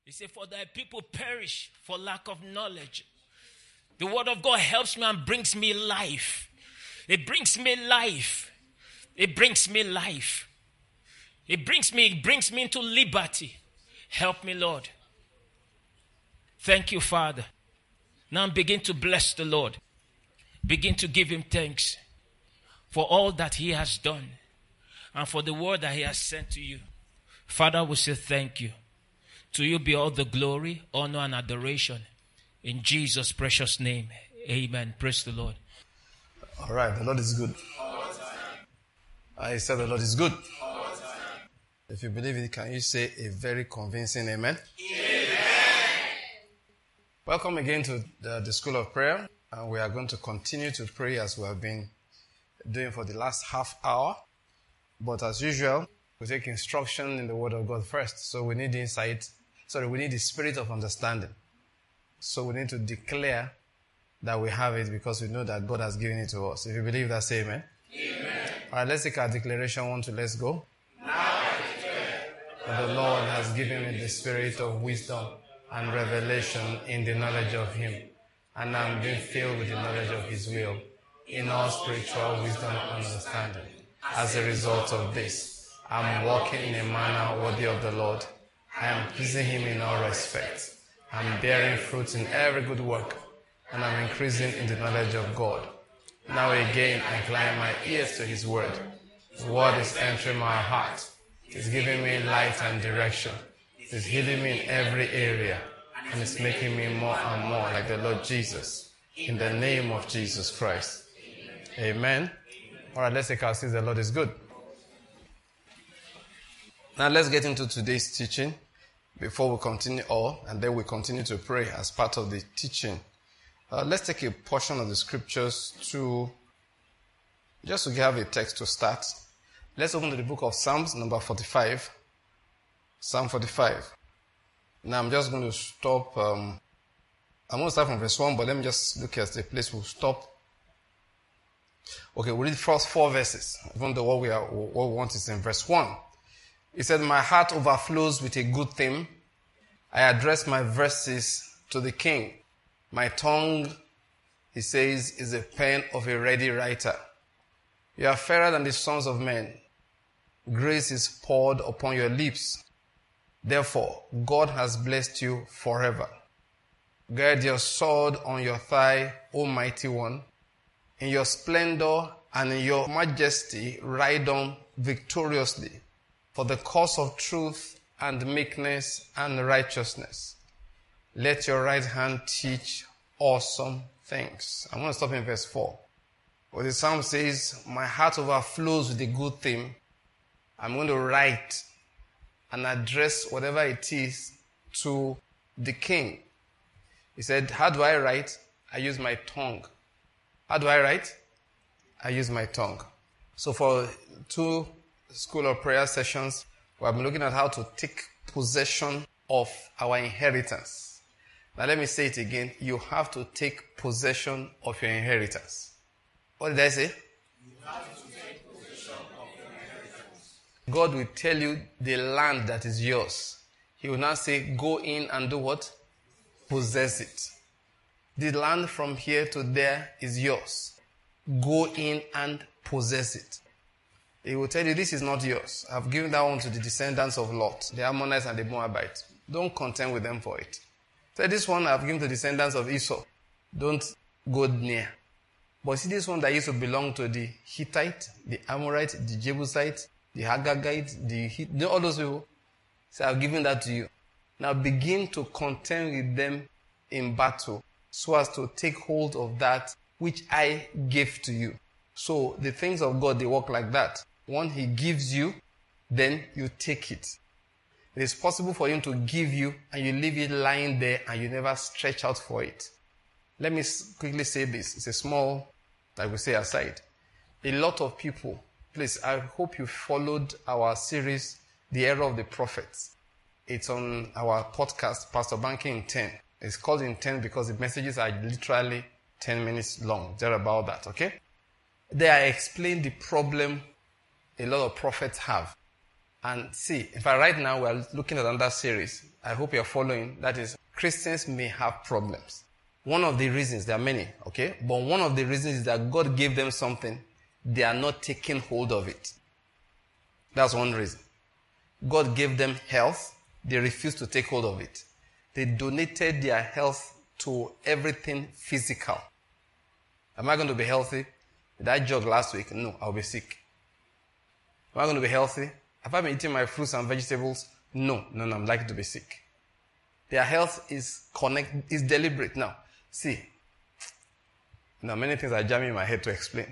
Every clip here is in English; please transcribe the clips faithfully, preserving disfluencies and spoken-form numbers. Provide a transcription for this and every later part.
He said, for thy people perish for lack of knowledge. The word of God helps me and brings me life. It brings me life. It brings me life. It brings me, it brings me into liberty. Help me, Lord. Thank you, Father. Now begin to bless the Lord. Begin to give him thanks for all that he has done and for the word that he has sent to you. Father, we say thank you. To you be all the glory, honor, and adoration. In Jesus' precious name, amen. Praise the Lord. All right, the Lord is good. I said the Lord is good. If you believe it, can you say a very convincing amen? Amen. Welcome again to the, the School of Prayer. And we are going to continue to pray as we have been doing for the last half hour. But as usual, we take instruction in the Word of God first. So we need the insight. Sorry, we need the spirit of understanding. So we need to declare that we have it because we know that God has given it to us. If you believe that, say amen. Amen. All right, let's take our declaration. One, two, let's go. Now I declare that the Lord has given me the spirit of wisdom and revelation in the knowledge of Him. And I'm being filled with the knowledge of His will in all spiritual wisdom and understanding. As a result of this, I'm walking in a manner worthy of the Lord. I am pleasing Him in all respects. I'm bearing fruit in every good work, and I'm increasing in the knowledge of God. Now again, I incline my ears to His word. His word is entering my heart. It's giving me light and direction. It's healing me in every area, and it's making me more and more like the Lord Jesus. In the name of Jesus Christ. Amen. All right, let's take our seats. The Lord is good. Now let's get into today's teaching before we continue on, and then we continue to pray as part of the teaching. Uh, let's take a portion of the scriptures to, just to have a text to start. Let's open to the book of Psalms, number forty-five. Psalm forty-five. Now I'm just going to stop. Um, I'm going to start from verse one, but let me just look at the place we'll stop. Okay, we'll read first four verses, even though what we, are, what we want is in verse one. He said, my heart overflows with a good theme. I address my verses to the king. My tongue, he says, is a pen of a ready writer. You are fairer than the sons of men. Grace is poured upon your lips. Therefore, God has blessed you forever. Gird your sword on your thigh, O mighty one. In your splendor and in your majesty, ride on victoriously for the cause of truth and meekness and righteousness. Let your right hand teach awesome things. I'm going to stop in verse four. Where the psalm says, my heart overflows with a good theme. I'm going to write and address whatever it is to the king. He said, how do I write? I use my tongue. How do I write? I use my tongue. So for two School of Prayer sessions, we have been looking at how to take possession of our inheritance. Now let me say it again. You have to take possession of your inheritance. What did I say? You have to take possession of your inheritance. God will tell you the land that is yours. He will now say, go in and do what? Possess it. The land from here to there is yours. Go in and possess it. He will tell you, this is not yours. I've given that one to the descendants of Lot, the Ammonites and the Moabites. Don't contend with them for it. So this one I've given to the descendants of Esau. Don't go near. But see this one that used to belong to the Hittite, the Amorite, the Jebusite, the Haggagite, the Hittite, all those people. So I've given that to you. Now begin to contend with them in battle so as to take hold of that which I gave to you. So the things of God, they work like that. One, He gives you, then you take it. It is possible for Him to give you and you leave it lying there and you never stretch out for it. Let me quickly say this. It's a small, like we say, aside. A lot of people, please, I hope you followed our series, The Era of the Prophets. It's on our podcast, Pastor Banking in ten. It's called in ten because the messages are literally ten minutes long. They're about that, okay? There I explain the problem a lot of prophets have. And see, in fact, right now we are looking at another series. I hope you're following. That is, Christians may have problems. One of the reasons, there are many, okay? But one of the reasons is that God gave them something. They are not taking hold of it. That's one reason. God gave them health. They refused to take hold of it. They donated their health to everything physical. Am I going to be healthy? Did I jog last week? No, I'll be sick. Am I going to be healthy? Have I been eating my fruits and vegetables? No, no, no, I'm likely to be sick. Their health is connect, is deliberate. Now, see, now many things are jamming in my head to explain.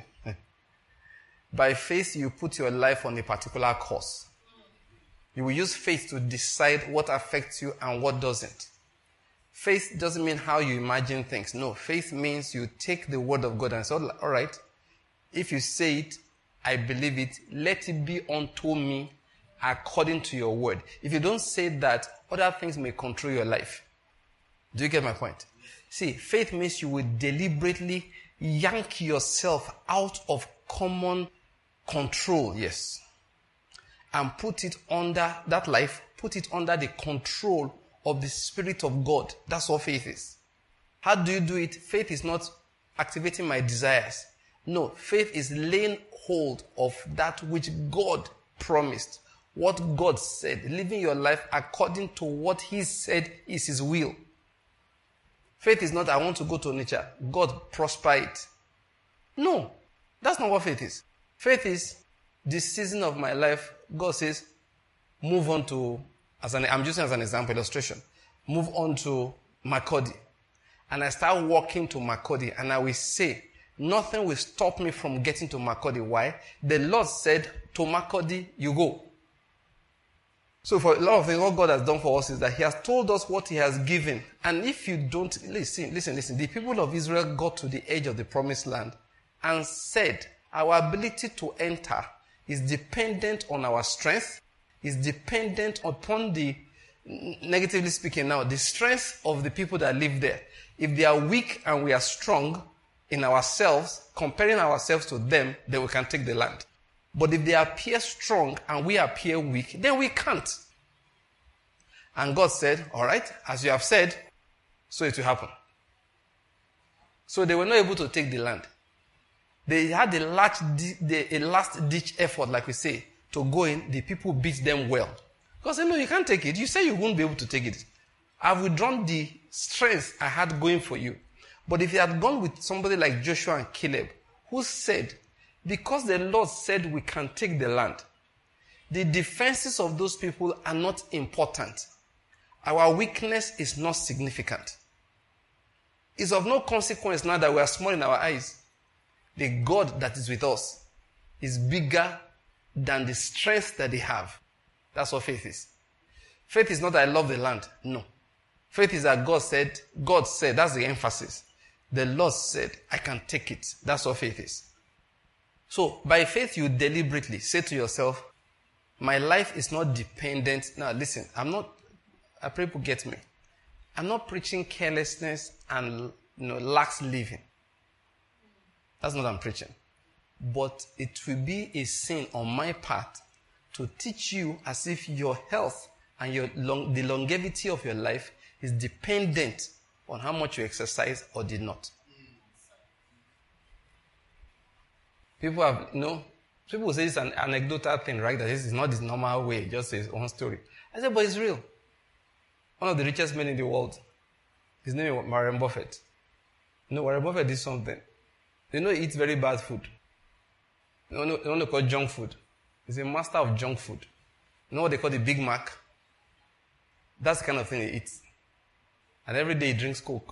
By faith, you put your life on a particular course. You will use faith to decide what affects you and what doesn't. Faith doesn't mean how you imagine things. No, faith means you take the word of God and say, all right, if you say it, I believe it, let it be unto me according to your word. If you don't say that, other things may control your life. Do you get my point? See, faith means you will deliberately yank yourself out of common control, yes, and put it under, that life, put it under the control of the Spirit of God. That's what faith is. How do you do it? Faith is not activating my desires. No, faith is laying hold of that which God promised, what God said, living your life according to what He said is His will. Faith is not, I want to go to nature. God prosper it. No, that's not what faith is. Faith is, this season of my life, God says, move on to, as an, I'm using as an example, illustration, move on to Makurdi. And I start walking to Makurdi, and I will say, nothing will stop me from getting to Makurdi. Why? The Lord said, to Makurdi, you go. So for a lot of things, what God has done for us is that He has told us what He has given. And if you don't, listen, listen, listen. The people of Israel got to the edge of the promised land and said, our ability to enter is dependent on our strength, is dependent upon the, negatively speaking now, the strength of the people that live there. If they are weak and we are strong in ourselves, comparing ourselves to them, then we can take the land. But if they appear strong and we appear weak, then we can't. And God said, all right, as you have said, so it will happen. So they were not able to take the land. They had a, large, a last-ditch effort, like we say, to go in. The people beat them well. God said, no, you can't take it. You say you won't be able to take it. I've withdrawn the strength I had going for you. But if you had gone with somebody like Joshua and Caleb, who said, because the Lord said we can take the land, the defenses of those people are not important. Our weakness is not significant. It's of no consequence now that we are small in our eyes. The God that is with us is bigger than the strength that they have. That's what faith is. Faith is not that I love the land. No. Faith is that God said, God said, that's the emphasis. The Lord said, I can take it. That's what faith is. So, by faith, you deliberately say to yourself, my life is not dependent. Now, listen, I'm not, I pray people get me. I'm not preaching carelessness and, you know, lax living. That's not what I'm preaching. But it will be a sin on my part to teach you as if your health and your long, the longevity of your life is dependent on how much you exercise or did not. People have, you know, people say it's an anecdotal thing, right? That this is not this normal way, just his own story. I said, but it's real. One of the richest men in the world, his name is Warren Buffett. You know, Warren Buffett did something. You know, he eats very bad food. You know, you know what they call junk food. He's a master of junk food. You know what they call the Big Mac? That's the kind of thing he eats. And every day he drinks Coke.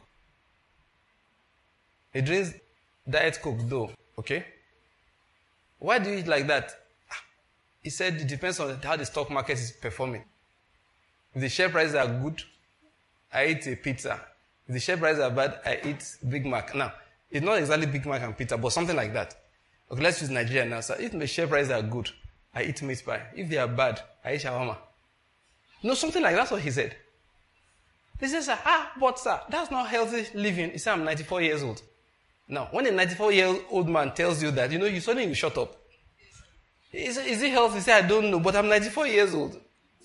He drinks Diet Coke though, okay? Why do you eat like that? He said it depends on how the stock market is performing. If the share prices are good, I eat a pizza. If the share prices are bad, I eat Big Mac. Now, it's not exactly Big Mac and pizza, but something like that. Okay, let's use Nigeria now. So if the share prices are good, I eat meat pie. If they are bad, I eat shawarma. No, something like that. That's what he said. He says, ah, but sir, that's not healthy living. He said, I'm ninety-four years old. Now, when a ninety-four-year-old man tells you that, you know, you suddenly you shut up. Is, is it healthy? He said, I don't know, but I'm ninety-four years old.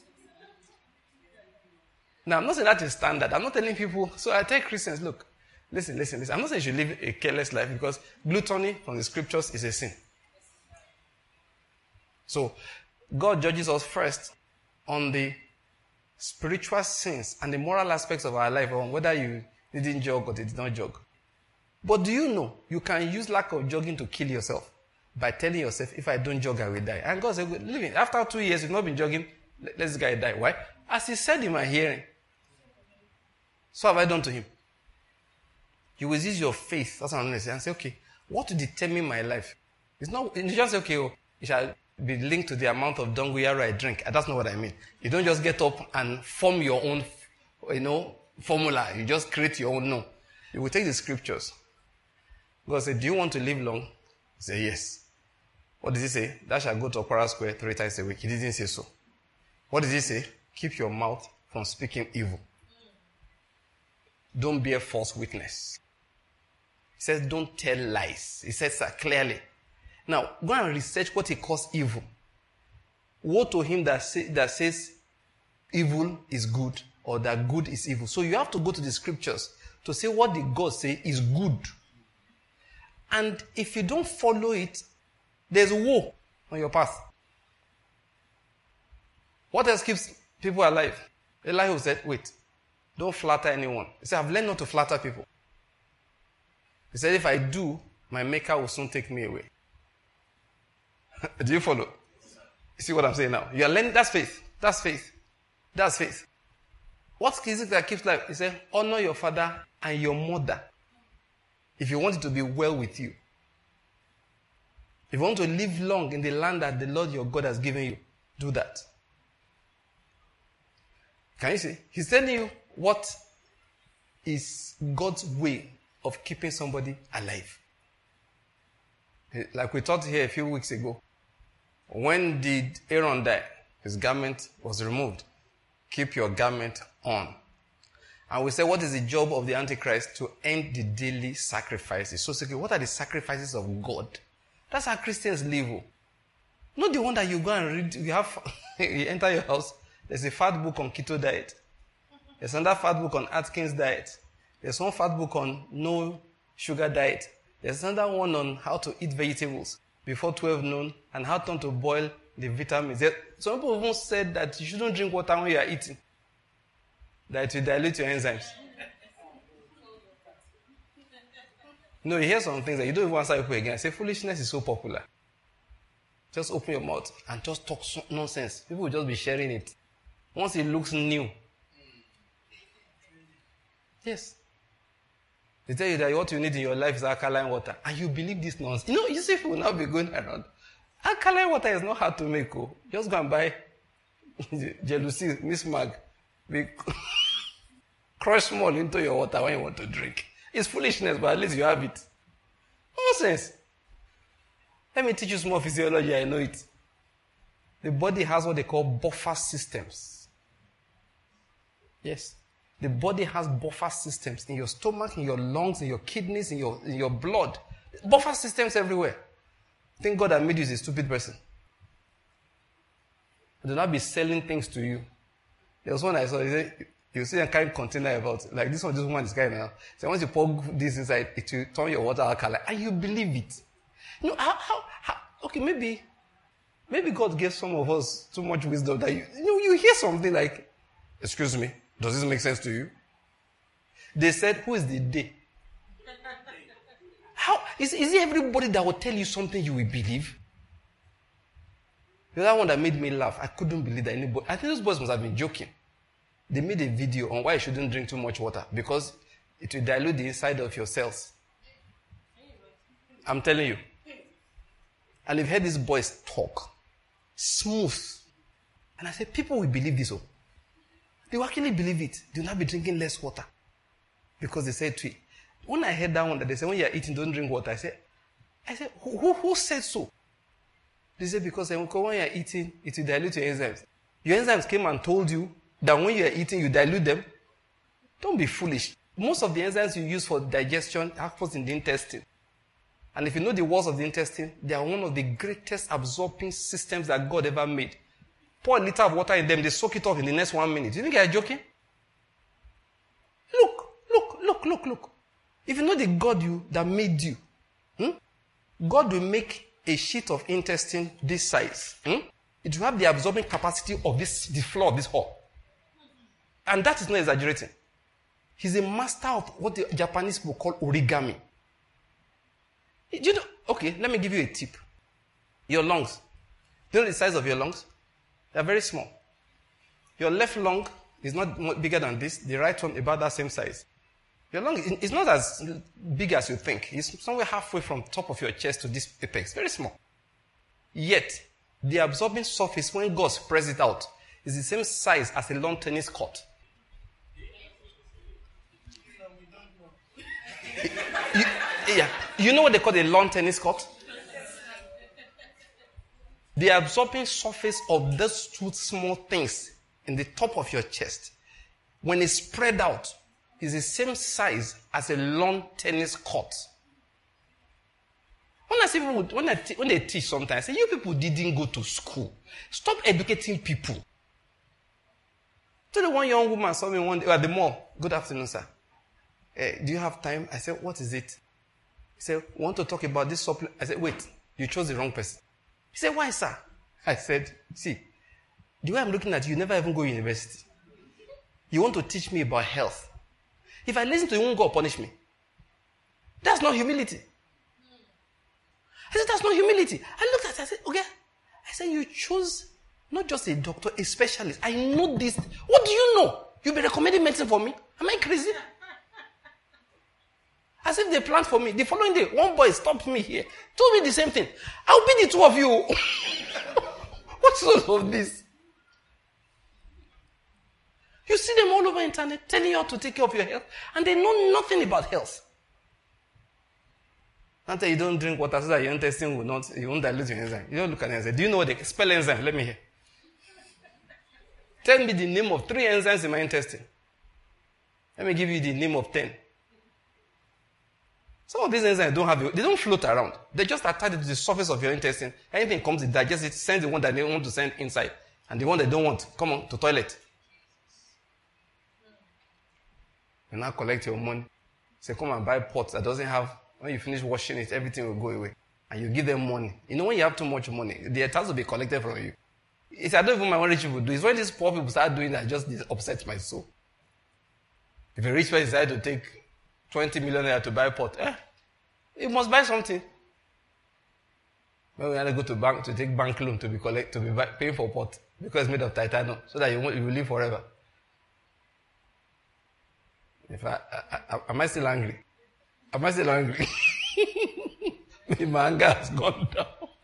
Now, I'm not saying that is standard. I'm not telling people. So I tell Christians, look, listen, listen, listen. I'm not saying you should live a careless life because gluttony from the scriptures is a sin. So God judges us first on the spiritual sins and the moral aspects of our life, on whether you didn't jog or did not jog. But do you know you can use lack of jogging to kill yourself by telling yourself, if I don't jog, I will die. And God said, living after two years, you've not been jogging, let this guy die. Why? As he said in my hearing, so have I done to him. You will use your faith, that's what I'm going to say, and say, okay, what will determine my life? It's not, you just say, okay, oh, it shall be linked to the amount of dongoyaro I drink. That's not what I mean. You don't just get up and form your own, you know, formula. You just create your own. No. You will take the scriptures. God said, do you want to live long? He said, yes. What did he say? That shall go to Okpara Square three times a week. He didn't say so. What did he say? Keep your mouth from speaking evil. Don't bear false witness. He says, don't tell lies. He says that clearly. Now, go and research what he calls evil. Woe to him that, say, that says evil is good or that good is evil. So you have to go to the scriptures to say what the God say is good. And if you don't follow it, there's woe on your path. What else keeps people alive? Elihu said, wait, don't flatter anyone. He said, I've learned not to flatter people. He said, if I do, my maker will soon take me away. Do you follow? You see what I'm saying now? You are learning, that's faith. That's faith. That's faith. What is it that keeps life? He said, honor your father and your mother. If you want it to be well with you. If you want to live long in the land that the Lord your God has given you, do that. Can you see? He's telling you what is God's way of keeping somebody alive. Like we talked here a few weeks ago. When did Aaron die? His garment was removed. Keep your garment on. And we said, what is the job of the Antichrist? To end the daily sacrifices. So, so what are the sacrifices of God? That's how Christians live. Not the one that you go and read. You have, you enter your house. There's a fat book on keto diet. There's another fat book on Atkins diet. There's one fat book on no sugar diet. There's another one on how to eat vegetables before twelve noon and how to boil the vitamins. There, some people even said that you shouldn't drink water when you are eating. That it will dilute your enzymes. No, you hear some things that you don't even answer people again. I say, foolishness is so popular. Just open your mouth and just talk so nonsense. People will just be sharing it. Once it looks new. Yes. They tell you that what you need in your life is alkaline water. And you believe this nonsense. You know, you see people will now be going around. Alkaline water is not hard to make. Oh. Just go and buy jealousy, Miss Mag. Be crush small into your water when you want to drink. It's foolishness, but at least you have it. Nonsense. Let me teach you small physiology, I know it. The body has what they call buffer systems. Yes. The body has buffer systems in your stomach, in your lungs, in your kidneys, in your, in your blood. Buffer systems everywhere. Thank God I made you a stupid person. I do not be selling things to you. There was one I saw, he said, you see a kind of container about, like this one, this woman is carrying now. So once you pour this inside, it will turn your water alkaline. And you believe it. You know, how, how, how, okay, maybe, maybe God gave some of us too much wisdom that you, you know, you hear something like, excuse me, does this make sense to you? They said, who is the day? How, is, is it everybody that will tell you something you will believe? The other one that made me laugh, I couldn't believe that anybody, I think those boys must have been joking. They made a video on why you shouldn't drink too much water because it will dilute the inside of your cells. I'm telling you. And you've heard these boys talk. Smooth. And I said, people will believe this. Oh. They will actually believe it. They will not be drinking less water. Because they said to it. When I heard that one that they said, when you're eating, don't drink water. I said, I said, who, who, who said so? They said, because when you're eating, it will dilute your enzymes. Your enzymes came and told you that when you're eating, you dilute them. Don't be foolish. Most of the enzymes you use for digestion happens in the intestine. And if you know the walls of the intestine, they are one of the greatest absorbing systems that God ever made. Pour a liter of water in them, they soak it up in the next one minute. You think I'm joking? Look, look, look, look, look. If you know the God you that made you, hmm? God will make a sheet of intestine this size. Hmm? It will have the absorbing capacity of this, the floor of this hall. And that is not exaggerating. He's a master of what the Japanese people call origami. You know, okay, let me give you a tip. Your lungs. Do you know the size of your lungs? They're very small. Your left lung is not bigger than this. The right one about that same size. Your lung is not as big as you think. It's somewhere halfway from top of your chest to this apex. Very small. Yet, the absorbing surface, when God spreads it out, is the same size as a lawn tennis court. you, yeah. you know what they call a lawn tennis court? The absorbing surface of those two small things in the top of your chest, when it's spread out, is the same size as a lawn tennis court. When I see people, when, I t- when they teach sometimes, I say, you people didn't go to school. Stop educating people. So the one young woman saw me one day at the mall. Good afternoon, sir. Uh, do you have time? I said, what is it? He said, want to talk about this supplement? I said, wait, you chose the wrong person. He said, why, sir? I said, see, the way I'm looking at you, you never even go to university. You want to teach me about health. If I listen to you, you won't go punish me. That's not humility. I said, that's not humility. I looked at it, I said, okay. I said, you chose not just a doctor, a specialist. I know this. What do you know? You've been recommending medicine for me? Am I crazy? As if they planned for me. The following day, one boy stopped me here, told me the same thing. I'll be the two of you. What's all of this? You see them all over the internet telling you how to take care of your health, and they know nothing about health. Until you don't drink water so that your intestine will not, you won't dilute your enzyme. You don't look at it and say, do you know what they spell enzyme? Let me hear. Tell me the name of three enzymes in my intestine. Let me give you the name of ten. Some of these enzymes don't have, they don't float around. They just attach to the surface of your intestine. Anything comes, it digests it, sends the one that they want to send inside. And the one they don't want, come on, to toilet. You now collect your money. Say, come and buy pots that doesn't have, when you finish washing it, everything will go away. And you give them money. You know when you have too much money, the tax will be collected from you. It's I don't even mind what rich people do. It's when these poor people start doing that, just upsets my soul. If a rich person decides to take twenty million naira to buy a pot, eh, he must buy something. When we have to go to bank to take bank loan to be collect, to be buy, paying for pot because it's made of titanium, so that you, won't, you will live forever. If I, I, I, am I still angry? Am I still angry? My anger has gone down.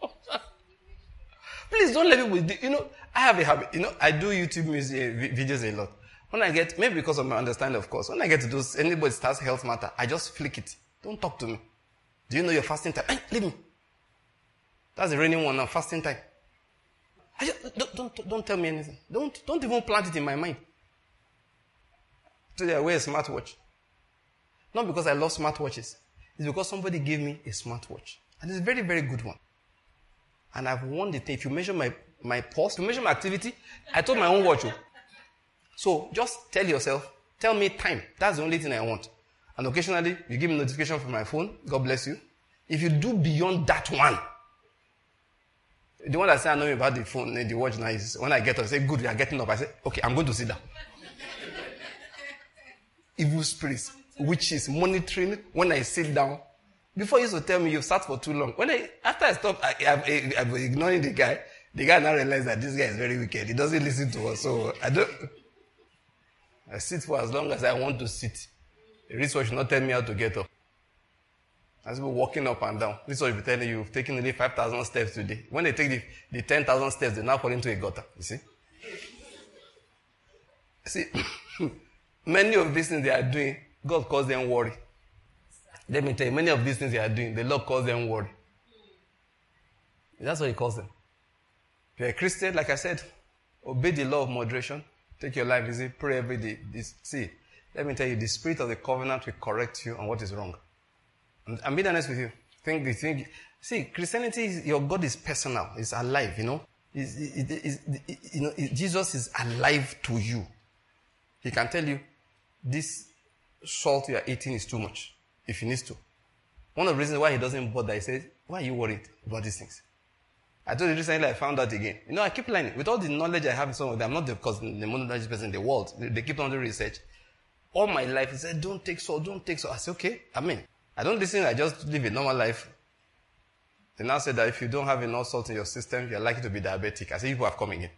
Please don't let people, you know, I have a habit, you know, I do YouTube music, videos a lot. When I get, maybe because of my understanding, of course, when I get to those, anybody starts health matter, I just flick it. Don't talk to me. Do you know your fasting time? Hey, leave me. That's the raining one now, fasting time. I just, don't, don't, don't tell me anything. Don't, don't even plant it in my mind. Today I wear a smartwatch. Not because I love smartwatches. It's because somebody gave me a smartwatch. And it's a very, very good one. And I've won the thing. If you measure my, my pulse, if you measure my activity, I told my own watch. Oh. So just tell yourself, tell me time. That's the only thing I want. And occasionally, you give me notification from my phone. God bless you. If you do beyond that one, the one that said I know about the phone, the watch now is when I get up, I say, good, you are getting up. I say, okay, I'm going to sit down. Evil spirits, witches, monitoring when I sit down. Before you used to tell me you've sat for too long. When I, after I stopped, I, I, I, I was ignoring the guy. The guy now realized that this guy is very wicked. He doesn't listen to us. So I don't, I sit for as long as I want to sit. The wristwatch will not tell me how to get up. As people walking up and down. This will be telling you you've taken only five thousand steps today. When they take the, the ten thousand steps, they now fall into a gutter. You see? See, many of these things they are doing, God calls them worry. Let me tell you, many of these things they are doing, the Lord calls them worry. That's what He calls them. If you're a Christian, like I said, obey the law of moderation. Take your life easy. Pray every day. This, see, let me tell you, the spirit of the covenant will correct you on what is wrong. And I'm being honest with you. Think, you think, see, Christianity, is, your God is personal. It's alive, you know. It's, it, it, it, it, you know it, Jesus is alive to you. He can tell you, this salt you are eating is too much, if he needs to. One of the reasons why he doesn't bother, he says, why are you worried about these things? I told you recently, I found out again. You know, I keep learning. With all the knowledge I have in some of them, I'm not the, because the most knowledgeable person in the world. They, they keep on doing research. All my life, he said, don't take salt, don't take salt. I said, okay, I mean, I don't listen, I just live a normal life. They now said that if you don't have enough salt in your system, you're likely to be diabetic. I say, people have come again.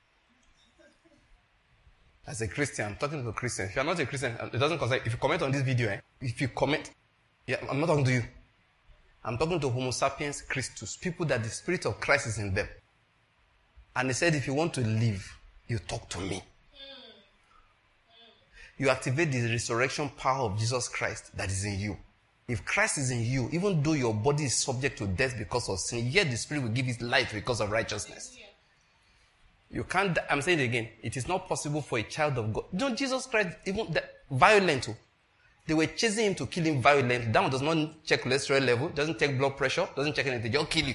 As a Christian, I'm talking to a Christian. If you're not a Christian, it doesn't concern. If you comment on this video, eh, if you comment, yeah, I'm not talking to you. I'm talking to Homo sapiens Christus, people that the Spirit of Christ is in them. And he said, if you want to live, you talk to me. You activate the resurrection power of Jesus Christ that is in you. If Christ is in you, even though your body is subject to death because of sin, yet the Spirit will give his life because of righteousness. You can't, I'm saying it again, it is not possible for a child of God. You know, Jesus Christ, even the, violent, they were chasing him to kill him violently. That one does not check cholesterol level, doesn't check blood pressure, doesn't check anything, just kill you.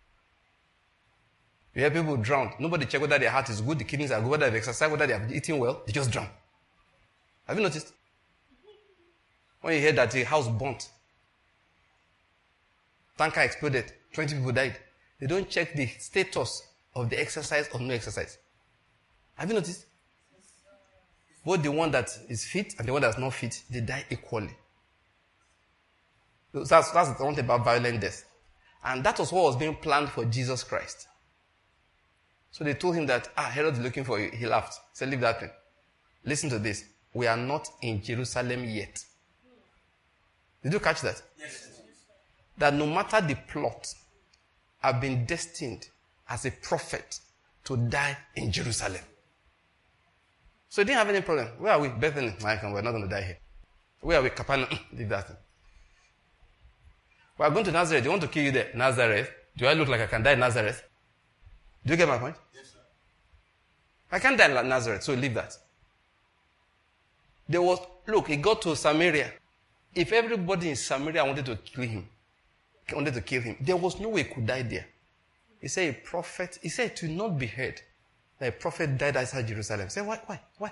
You hear people drown. Nobody check whether their heart is good, the kidneys are good, whether they've exercised, whether they have eaten well, they just drown. Have you noticed? When you hear that a house burnt, tanker exploded, twenty people died, they don't check the status of the exercise or no exercise. Have you noticed? Both the one that is fit and the one that's not fit, they die equally. So that's, that's the one thing about violent death. And that was what was being planned for Jesus Christ. So they told him that, ah, Herod is looking for you. He laughed. He said, leave that thing. Listen to this. We are not in Jerusalem yet. Did you catch that? Yes. That no matter the plot, I've been destined as a prophet to die in Jerusalem. So he didn't have any problem. Where are we? Bethany. We're not going to die here. Where are we? Capernaum. Leave that thing. We are going to Nazareth. They want to kill you there. Nazareth. Do I look like I can die in Nazareth? Do you get my point? Yes, sir. I can't die in Nazareth, so leave that. There was, look, he got to Samaria. If everybody in Samaria wanted to kill him, wanted to kill him, there was no way he could die there. He said a prophet, he said it will not be heard that a prophet died outside Jerusalem. He said, why, why, why?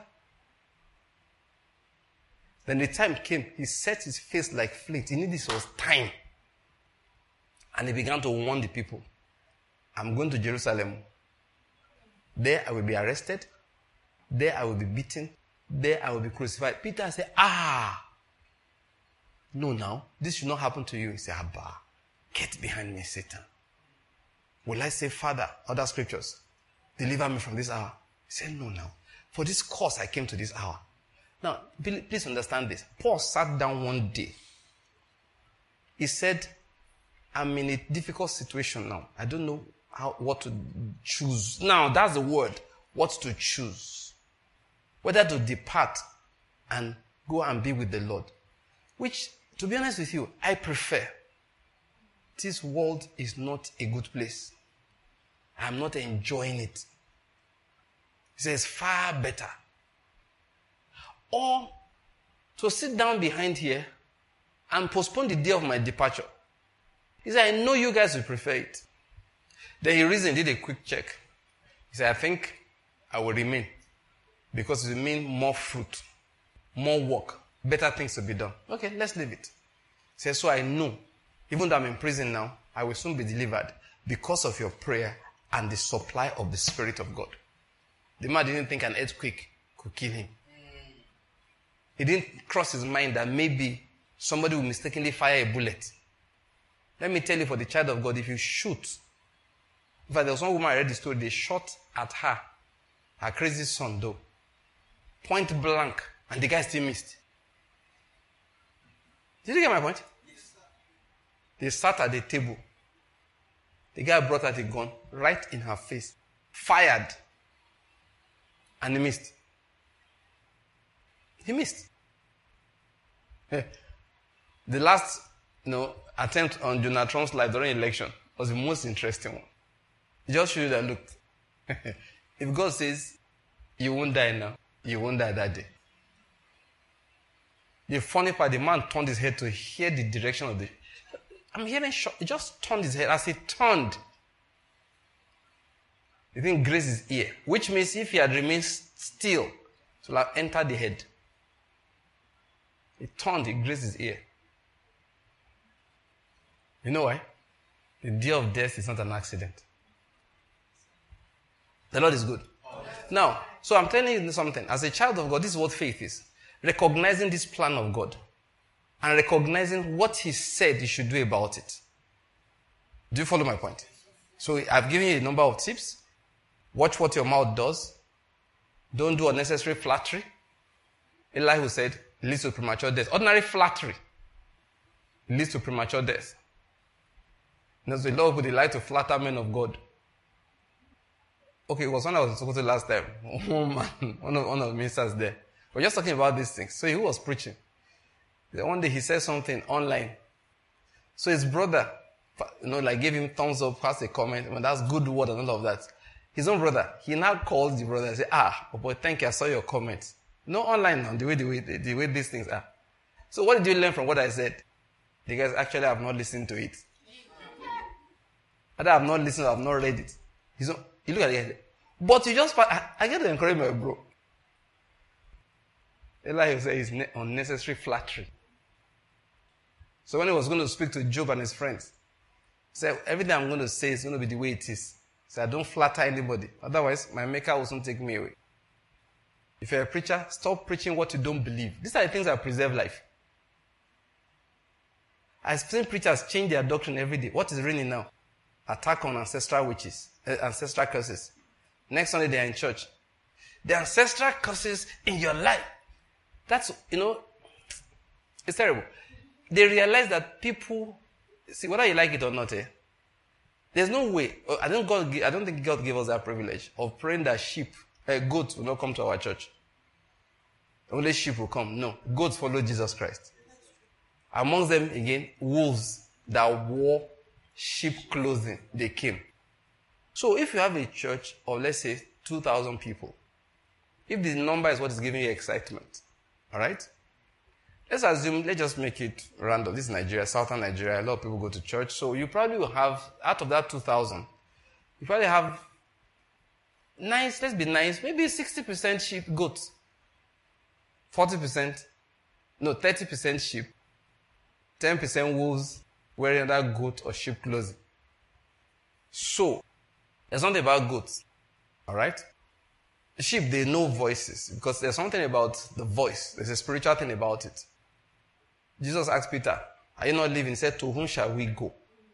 Then the time came, he set his face like flint. He knew this was time. And he began to warn the people, I'm going to Jerusalem. There I will be arrested. There I will be beaten. There I will be crucified. Peter said, ah, no now, this should not happen to you. He said, Abba, get behind me, Satan. Will I say, Father, other scriptures, deliver me from this hour? He said, no now. For this cause I came to this hour. Now, please understand this. Paul sat down one day. He said, I'm in a difficult situation now. I don't know how, what to choose. Now, that's the word. What to choose. Whether to depart and go and be with the Lord. Which, to be honest with you, I prefer. This world is not a good place. I'm not enjoying it. He says, far better. Or to sit down behind here and postpone the day of my departure. He said, I know you guys will prefer it. Then he reasoned, did a quick check. He said, I think I will remain. Because it will mean more fruit, more work, better things to be done. Okay, let's leave it. He said, so I know, even though I'm in prison now, I will soon be delivered because of your prayer and the supply of the Spirit of God. The man didn't think an earthquake could kill him. He didn't cross his mind that maybe somebody will mistakenly fire a bullet. Let me tell you, for the child of God, if you shoot, in fact, there was one woman, I read the story, they shot at her, her crazy son though, point blank, and the guy still missed. Did you get my point? Yes, sir. They sat at the table. The guy brought out a gun right in her face, fired, and he missed. He missed. The last, you know, attempt on Donald Trump's life during election was the most interesting one. It just shows you that, look, if God says, you won't die now, you won't die that day. The funny part, the man turned his head to hear the direction of the... I'm hearing shot. He just turned his head. As he turned, the thing grazed his ear. Which means if he had remained still, it would have entered the head. He turned, he grazed his ear. You know why? The day of death is not an accident. The Lord is good. Now, so I'm telling you something. As a child of God, this is what faith is. Recognizing this plan of God. And recognizing what He said you should do about it. Do you follow my point? So I've given you a number of tips. Watch what your mouth does. Don't do unnecessary flattery. Elihu said, it leads to premature death. Ordinary flattery leads to premature death. There's a lot of people, they like to flatter men of God. Okay, it was when I was in Sokoto last time. Oh man, one of, one of the ministers there. We're just talking about these things. So he was preaching. One day he said something online. So his brother, you know, like gave him thumbs up, passed a comment. I mean, that's good word and all of that. His own brother, he now called the brother and said, ah, oh boy, thank you, I saw your comment. No online now, the way, the way, the, the way these things are. So what did you learn from what I said? The guys actually have not listened to it. Either I have not listened or I have not read it. He's not, you look at it. But you just, I, I get to encourage my bro. Eli will say it's ne- unnecessary flattery. So when he was going to speak to Job and his friends, he said, everything I'm going to say is going to be the way it is. He said, I don't flatter anybody. Otherwise, my maker will soon take me away. If you're a preacher, stop preaching what you don't believe. These are the things that preserve life. I've seen preachers change their doctrine every day. What is raining now? Attack on ancestral witches, uh, ancestral curses. Next Sunday they are in church. The ancestral curses in your life. That's, you know, it's terrible. They realize that people, see, whether you like it or not, eh, there's no way. I don't, God, I don't think God gave us that privilege of praying that sheep, uh, goats will not come to our church. Only sheep will come. No, goats follow Jesus Christ. Amongst them, again, wolves that wore sheep clothing, they came. So if you have a church of, let's say, two thousand people, if the number is what is giving you excitement, all right? Let's assume, let's just make it random. This is Nigeria, southern Nigeria. A lot of people go to church. So you probably will have, out of that two thousand, you probably have nice, let's be nice, maybe sixty percent sheep, goats. forty percent, no, thirty percent sheep. ten percent wolves wearing that goat or sheep clothing. So, there's something about goats. Alright? Sheep, they know voices because there's something about the voice. There's a spiritual thing about it. Jesus asked Peter, are you not living? He said, to whom shall we go?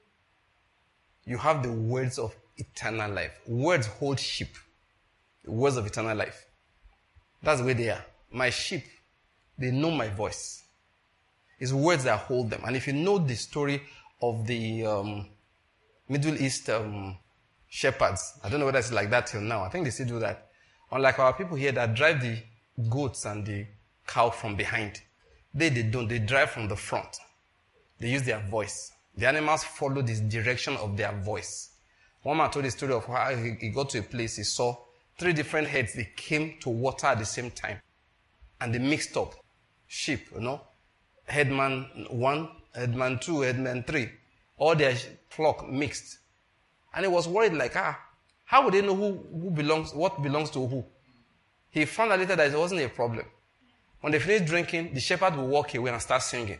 You have the words of eternal life. Words hold sheep. The words of eternal life. That's the way they are. My sheep, they know my voice. It's words that hold them. And if you know the story of the um, Middle East um, shepherds, I don't know whether it's like that till now. I think they still do that. Unlike our people here that drive the goats and the cow from behind. They, they don't. They drive from the front. They use their voice. The animals follow the direction of their voice. One man told the story of how he, he got to a place, he saw three different heads. They came to water at the same time. And they mixed up. Sheep, you know. Headman one, headman two, headman three. All their flock mixed. And he was worried like, ah, how would they know who, who belongs, what belongs to who? He found out later that it wasn't a problem. When they finished drinking, the shepherd will walk away and start singing.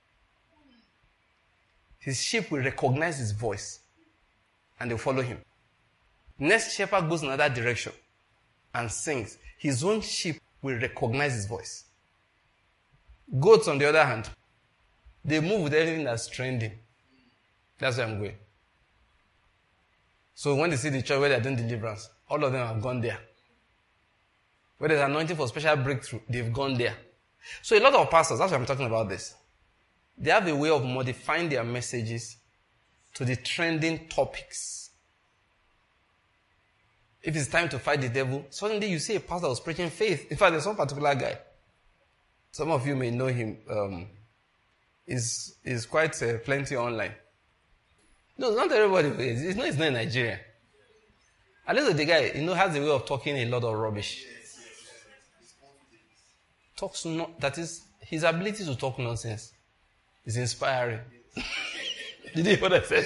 His sheep will recognize his voice and they'll follow him. Next shepherd goes in another direction and sings. His own sheep will recognize his voice. Goats, on the other hand, they move with anything that's trending. That's where I'm going. So when they see the church where they're doing deliverance, all of them have gone there. Where there's anointing for special breakthrough, they've gone there. So a lot of pastors, that's why I'm talking about this. They have a way of modifying their messages to the trending topics. If it's time to fight the devil, suddenly you see a pastor who's preaching faith. In fact, there's one particular guy. Some of you may know him. Um, he's, he's quite uh, plenty online. No, not everybody. It's not, it's not in Nigeria. At least the guy, you know, has a way of talking a lot of rubbish. Talks not, that is, his ability to talk nonsense is inspiring. Did you hear what I said?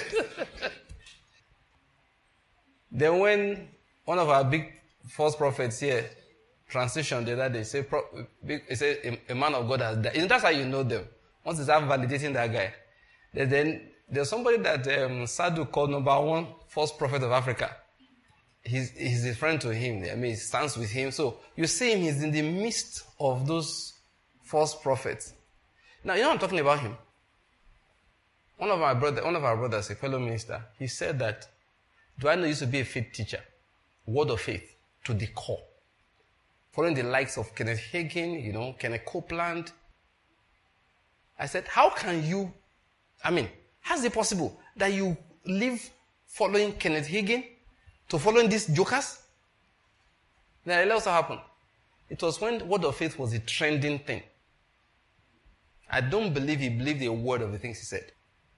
Then when one of our big false prophets here transitioned the other day, say, he said a, a man of God has died. Isn't that how you know them? Once they start validating that guy. Then there's somebody that um, Sadhu called number one false prophet of Africa. He's, he's a friend to him. I mean, he stands with him. So you see him, he's in the midst of those false prophets. Now, you know I'm talking about him. One of my brother, one of our brothers, a fellow minister, he said that, do I know you used to be a faith teacher? Word of faith to the core. Following the likes of Kenneth Hagin, you know, Kenneth Copeland. I said, how can you, I mean, how is it possible that you live following Kenneth Hagin to following these jokers? Then what also happened. It was when word of faith was a trending thing. I don't believe he believed a word of the things he said.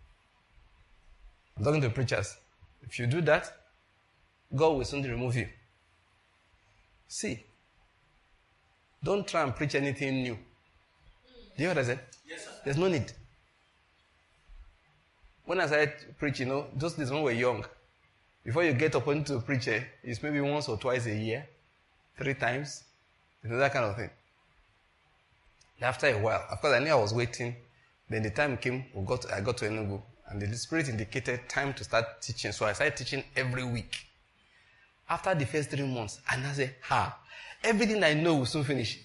I'm talking to preachers. If you do that, God will soon remove you. See, don't try and preach anything new. Do you hear what I said? Yes, sir. There's no need. When I started preaching, you know, those days when we were young, before you get up to preach, eh, it's maybe once or twice a year, three times, you know, that kind of thing. After a while, of course, I knew I was waiting. Then the time came, we got, I got to Enugu, and the Spirit indicated time to start teaching. So I started teaching every week. After the first three months, and I said, ha, everything I know will soon finish.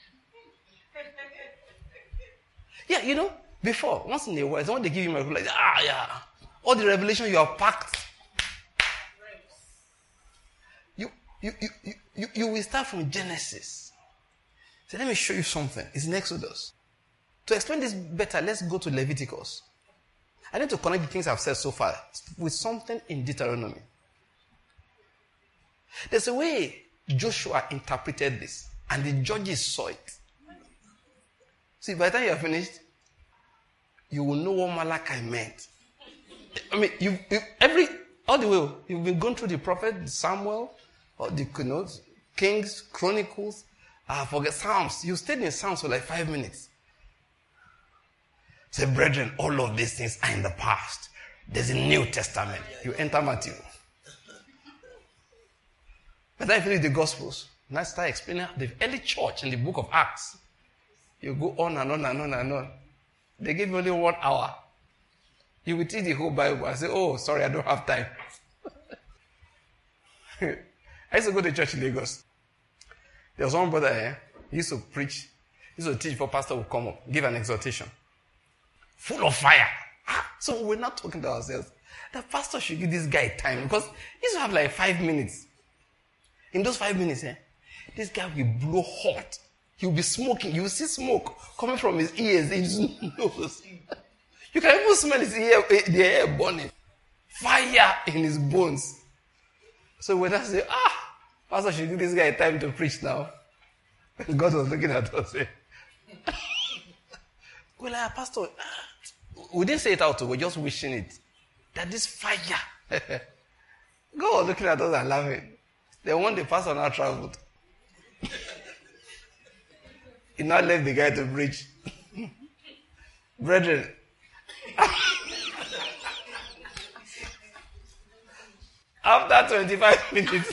Yeah, you know, before, once in a while, someone they give you my like, ah, yeah, all the revelation you have packed. You, you, you, you, you, you will start from Genesis. So let me show you something. It's in Exodus. To explain this better, let's go to Leviticus. I need to connect the things I've said so far with something in Deuteronomy. There's a way Joshua interpreted this, and the judges saw it. See, by the time you're finished, you will know what Malachi meant. I mean, you every all the way you've been going through the prophet Samuel, or the you know, Kings, Chronicles, I uh, forget Psalms. You stayed in Psalms for like five minutes. Say, brethren, all of these things are in the past. There's a New Testament. You enter Matthew. But then I finish the Gospels. And I start explaining the early church in the book of Acts. You go on and on and on and on. They give you only one hour. You will teach the whole Bible. I say, oh, sorry, I don't have time. I used to go to church in Lagos. There was one brother here. He used to preach. He used to teach before pastor would come up, give an exhortation. Full of fire. So we're not talking to ourselves. The pastor should give this guy time because he used to have like five minutes. In those five minutes, eh, this guy will blow hot. He'll be smoking. You will see smoke coming from his ears, his nose. You can even smell his ear, the air burning. Fire in his bones. So when I say, ah, pastor should give this guy time to preach now. God was looking at us. Eh? We're like, pastor, we didn't say it out, we're just wishing it. That this fire. God was looking at us and laughing. Then one day, pastor now traveled. He now left the guy to preach. Brethren, after twenty-five minutes,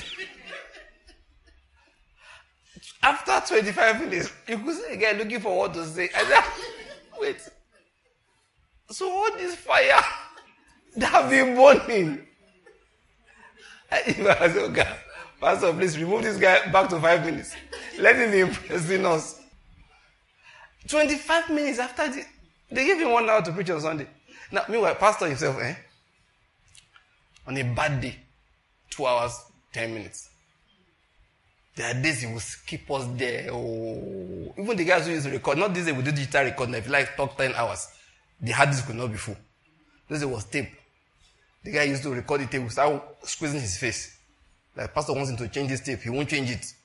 after twenty-five minutes, you could see a guy looking for what to say. I said, wait. So what is fire that have been burning? I said, okay, pastor, please remove this guy back to five minutes. Let him be impressing us. twenty-five minutes after the, they gave him one hour to preach on Sunday. Now, meanwhile, pastor himself, eh? On a bad day, two hours, ten minutes. There are days he will keep us there. Oh, even the guys who used to record, not this day we do digital record. Now, if you like talk ten hours, the hard disk could not be full. This day was tape. The guy used to record the tape, start squeezing his face. Like pastor wants him to change this tape, he won't change it.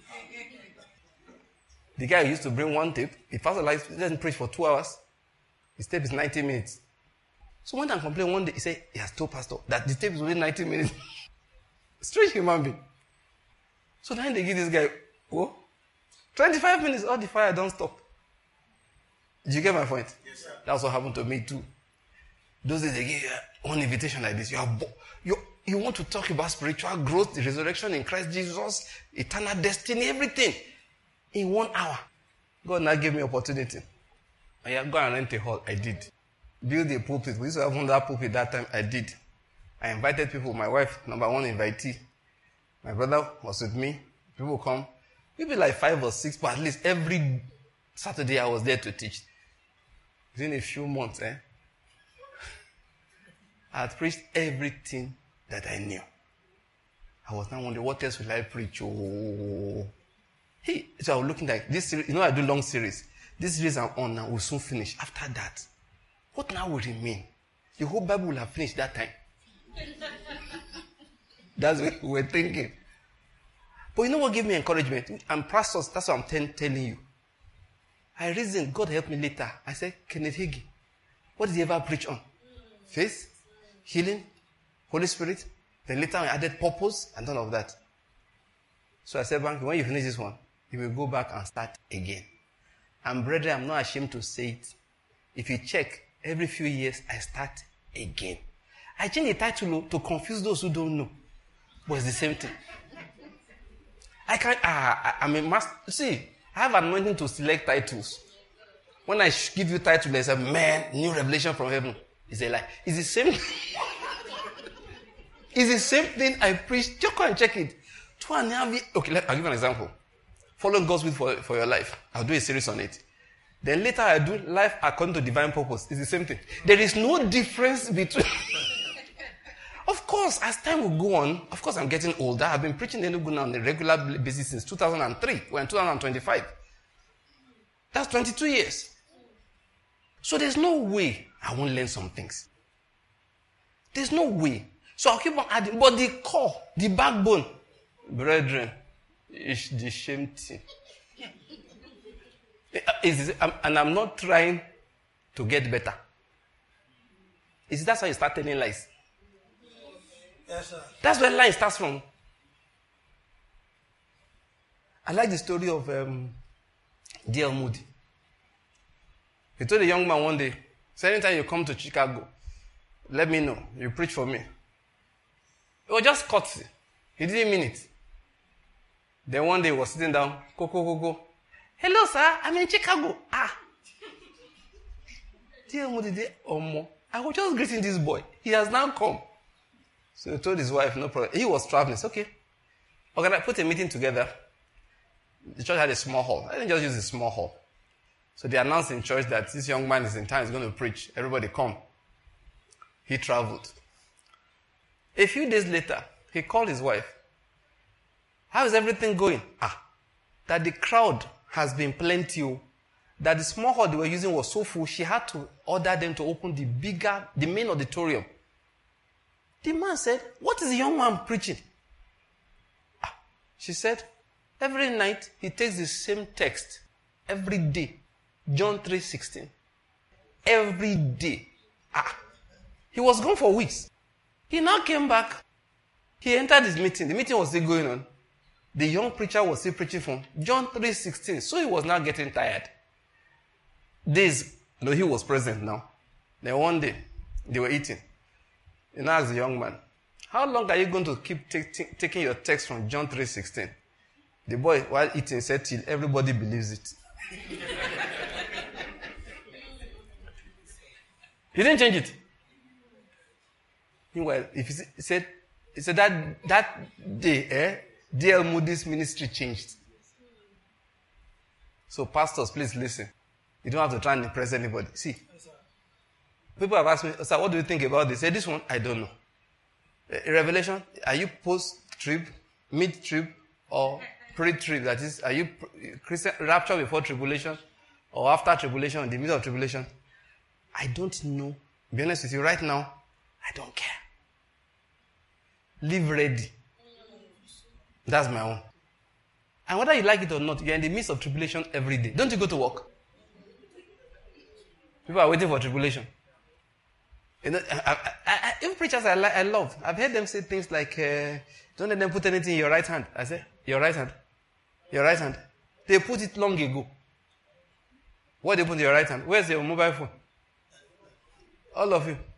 The guy used to bring one tape. If pastor likes, he doesn't preach for two hours. His tape is ninety minutes. So one time complained one day, he said, he has told pastor that the tape is only ninety minutes. Strange human being. So then they give this guy, oh, twenty-five minutes, all the fire don't stop. Did you get my point? Yes, sir. That's what happened to me too. Those days they give you one invitation like this. You are bo- you you want to talk about spiritual growth, the resurrection in Christ Jesus, eternal destiny, everything in one hour. God now gave me opportunity. I had go and rent a hall. I did. Build a pulpit. We used to have one that pulpit that time. I did. I invited people. My wife, number one invitee. My brother was with me. People come. Maybe like five or six, but at least every Saturday I was there to teach. Within a few months, eh, I had preached everything that I knew. I was now wondering, what else will I preach? Oh. Hey, so I was looking like this series. You know, I do long series. This series I'm on now will soon finish. After that, what now will remain? The whole Bible will have finished that time. That's what we were thinking. But you know what gave me encouragement? I'm pastors, that's what I'm ten, telling you. I reasoned, God helped me later. I said, Kenneth Hagin, what did he ever preach on? Faith, healing, Holy Spirit. Then later I added purpose and all of that. So I said, Banky, when you finish this one, you will go back and start again. And brethren, I'm not ashamed to say it. If you check, every few years, I start again. I change the title to confuse those who don't know. But it's the same thing. I can't, ah, I'm a master. See, I have anointing to select titles. When I give you title, there's a man, new revelation from heaven. It's a lie. It's the same It's the same thing I preach. Just go and check it. Two and a half years. Okay, let, I'll give you an example. Following God's will for, for your life. I'll do a series on it. Then later I do life according to divine purpose. It's the same thing. There is no difference between... Of course, as time will go on, of course I'm getting older. I've been preaching Enugu now on a regular basis since two thousand three. We're in two thousand twenty-five. That's twenty-two years. So there's no way I won't learn some things. There's no way. So I'll keep on adding. But the core, the backbone, brethren, is the same thing. And I'm not trying to get better. Is that how you start telling lies? Yes, sir. That's where lie starts from. I like the story of um, D L Moody. He told a young man one day, so anytime you come to Chicago, let me know. You preach for me. It was just courtesy. He didn't mean it. Then one day he was sitting down. Go, go, go, go. Hello, sir. I'm in Chicago. Ah. D L Moody did, oh, more. I was just greeting this boy. He has now come. So he told his wife, no problem. He was traveling. It's okay. Okay, I put a meeting together. The church had a small hall. I didn't just use a small hall. So they announced in church that this young man is in town, he's going to preach. Everybody come. He traveled. A few days later, he called his wife. How is everything going? Ah, that the crowd has been plenty. That the small hall they were using was so full, she had to order them to open the bigger, the main auditorium. The man said, what is the young man preaching? Ah, she said, every night he takes the same text. Every day. John three sixteen. Every day. Ah. He was gone for weeks. He now came back. He entered his meeting. The meeting was still going on. The young preacher was still preaching from John three sixteen. So he was now getting tired. Days, no, he was present now. Then one day, they were eating. He now asked the young man, how long are you going to keep t- t- taking your text from John three sixteen? The boy, while eating, said, till everybody believes it. He didn't change it. Meanwhile, if he, he said, he said that that day, eh, D L Moody's ministry changed. So pastors, please listen. You don't have to try and impress anybody. See, people have asked me, sir, what do you think about this? Say, this one, I don't know. Uh, Revelation, are you post-trib, mid-trib, or pre-trib? That is, are you Christian rapture before tribulation, or after tribulation, in the middle of tribulation? I don't know. To be honest with you, right now, I don't care. Live ready. That's my own. And whether you like it or not, you're in the midst of tribulation every day. Don't you go to work? People are waiting for tribulation. You know, I, I, I, even preachers I, I love, I've heard them say things like, uh, don't let them put anything in your right hand. I say, your right hand? Your right hand? They put it long ago. What they put in your right hand? Where's your mobile phone? All of you.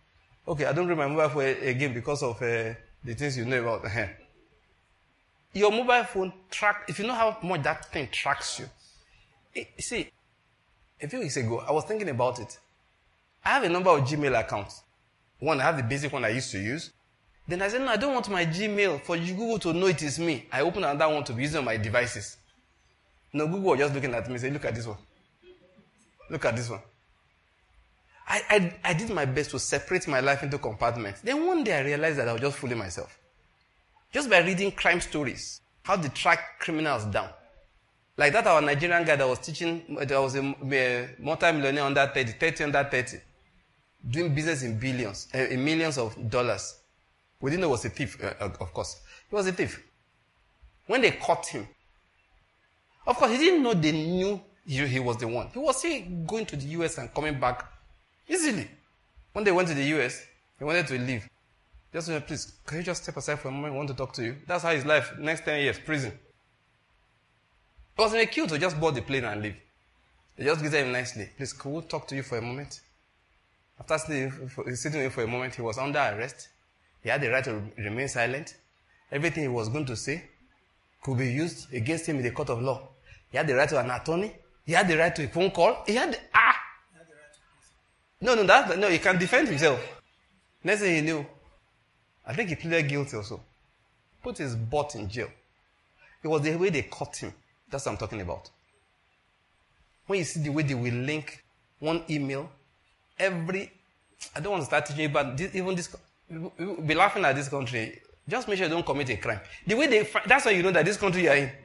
Okay, I don't read my mobile phone again because of uh, the things you know about. Your mobile phone track, if you know how much that thing tracks you. It, see, a few weeks ago, I was thinking about it. I have a number of Gmail accounts. One, I have the basic one I used to use. Then I said, no, I don't want my Gmail for Google to know it is me. I opened another one to be using on my devices. No, Google was just looking at me and said, look at this one. Look at this one. I, I, I did my best to separate my life into compartments. Then one day I realized that I was just fooling myself. Just by reading crime stories, how they track criminals down. Like that our Nigerian guy that was teaching, there was a, a multi-millionaire under thirty, thirty under thirty, doing business in billions, uh, in millions of dollars. We didn't know he was a thief, uh, of course. He was a thief. When they caught him, of course, he didn't know they knew he, he was the one. He was still going to the U S and coming back easily. When they went to the U S, he wanted to leave. Just said, please, can you just step aside for a moment? I want to talk to you. That's how his life, next ten years, prison. It wasn't a cue to just board the plane and leave. They just greeted him nicely. Please, could we talk to you for a moment? After sitting, sitting with him for a moment, he was under arrest. He had the right to remain silent. Everything he was going to say could be used against him in the court of law. He had the right to an attorney. He had the right to a phone call. He had the, ah! He had the right to no, no, that, no, he can defend himself. Next thing he knew, I think he pleaded guilty also. Put his butt in jail. It was the way they caught him. That's what I'm talking about. When you see the way they will link one email, every, I don't want to start teaching you, but this, even this, you'll be laughing at this country. Just make sure you don't commit a crime. The way they, that's how you know that this country you are in.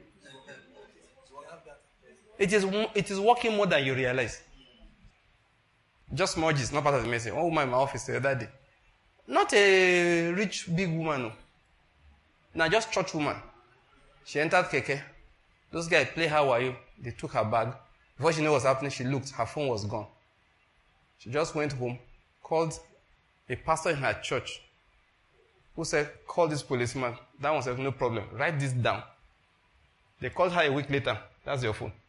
It is, it is working more than you realize. Just smudges, not part of the message. One woman in my office the other day. Not a rich, big woman. No. Now, just church woman. She entered Keke. Those guys play how are you? They took her bag. Before she knew what was happening, she looked. Her phone was gone. She just went home, called a pastor in her church, who said, call this policeman. That one said, no problem. Write this down. They called her a week later. That's your phone.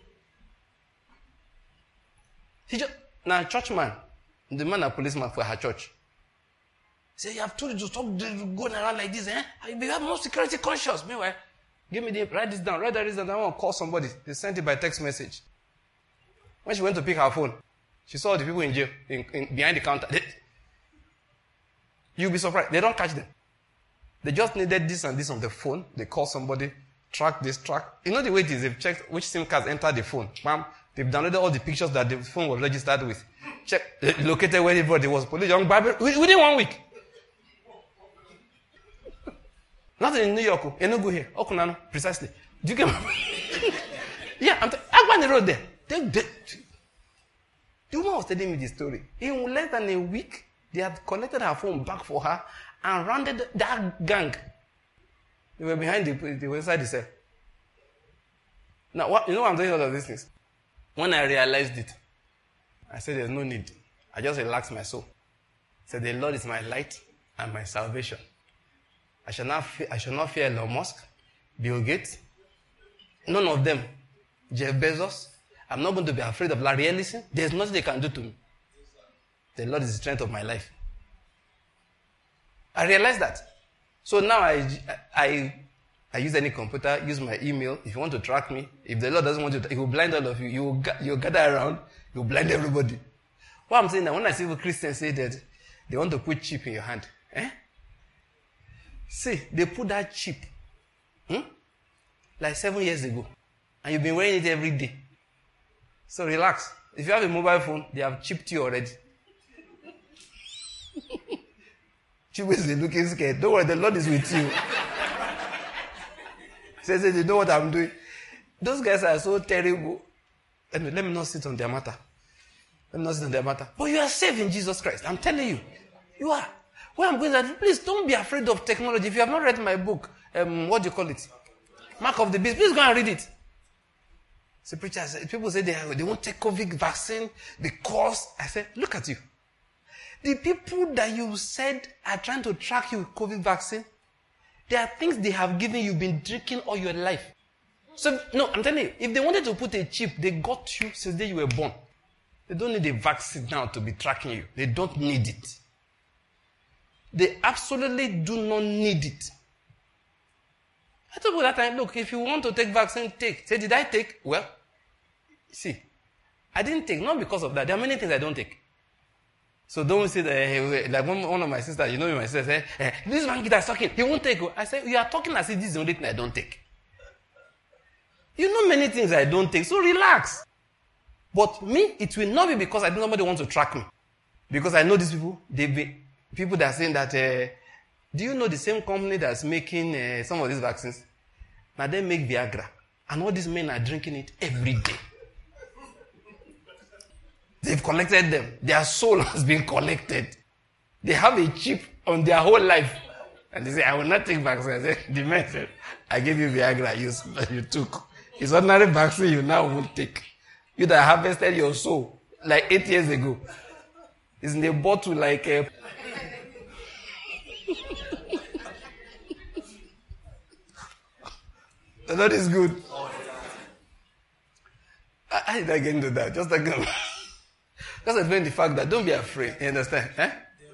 He just, now, a churchman, the man, a policeman for her church. He said, you have told you to stop going around like this, eh? You have more security conscious. Meanwhile, give me the, write this down, write this down. I want to call somebody. They sent it by text message. When she went to pick her phone, she saw the people in jail, in, in, behind the counter. They, you'll be surprised. They don't catch them. They just needed this and this on the phone. They call somebody, track this, track. You know the way it is. They've checked which SIM cards entered the phone. Bam. They've downloaded all the pictures that the phone was registered with. Check, located wherever there was police. Young Bible within one week. Not in New York, Enugu here, Okunano, precisely. Do you get my Yeah, I'm t- I went the road there. They, they, the woman was telling me the story. In less than a week, they had connected her phone back for her and rounded that gang. They were behind the, they were inside the cell. Now, what, you know why I'm doing all of these things? When I realized it, I said, there's no need. I just relaxed my soul. I said, the Lord is my light and my salvation. I shall not fear, I shall not fear Elon Musk, Bill Gates, none of them, Jeff Bezos. I'm not going to be afraid of Larry Ellison. There's nothing they can do to me. The Lord is the strength of my life. I realized that. So now I, I, I use any computer, use my email. If you want to track me, if the Lord doesn't want to, He will blind all of you. You will, you will gather around, you will blind everybody. What I'm saying that when I see Christians say that they want to put chip in your hand, eh? See, they put that chip, hmm? like seven years ago, and you've been wearing it every day. So relax. If you have a mobile phone, they have chipped you already. Chip is looking scared. Don't worry, the Lord is with you. Says they know what I'm doing. Those guys are so terrible. Anyway, let me not sit on their matter. Let me not sit on their matter. But you are safe in Jesus Christ. I'm telling you. You are. Where I'm going to, please don't be afraid of technology. If you have not read my book, um, what do you call it? Mark of the Beast, please go and read it. So preachers, people say they, they won't take COVID vaccine because, I said, look at you. The people that you said are trying to track you with COVID vaccine, there are things they have given you, been drinking all your life. So, no, I'm telling you, if they wanted to put a chip, they got you since the day you were born. They don't need a vaccine now to be tracking you. They don't need it. They absolutely do not need it. I told people that time, look, if you want to take vaccine, take. Say, did I take? Well, see, I didn't take, not because of that. There are many things I don't take. So don't say that, uh, like one, one of my sisters, you know my sister said, eh, this man is talking, he won't take. I said, you are talking as if this is the only thing I don't take. You know many things I don't take, so relax. But me, it will not be because I think somebody wants to track me. Because I know these people, they be people that are saying that, uh, do you know the same company that's making uh, some of these vaccines? Now they make Viagra. And all these men are drinking it every day. They've collected them. Their soul has been collected. They have a chip on their whole life. And they say, I will not take vaccine. I say, the man said, I gave you Viagra, you, you took. It's ordinary vaccine you now won't take. You that harvested your soul like eight years ago. It's in a bottle like a... The Lord is good. I, I did I get into that? Just like... Just explain the fact that don't be afraid. You understand? Eh?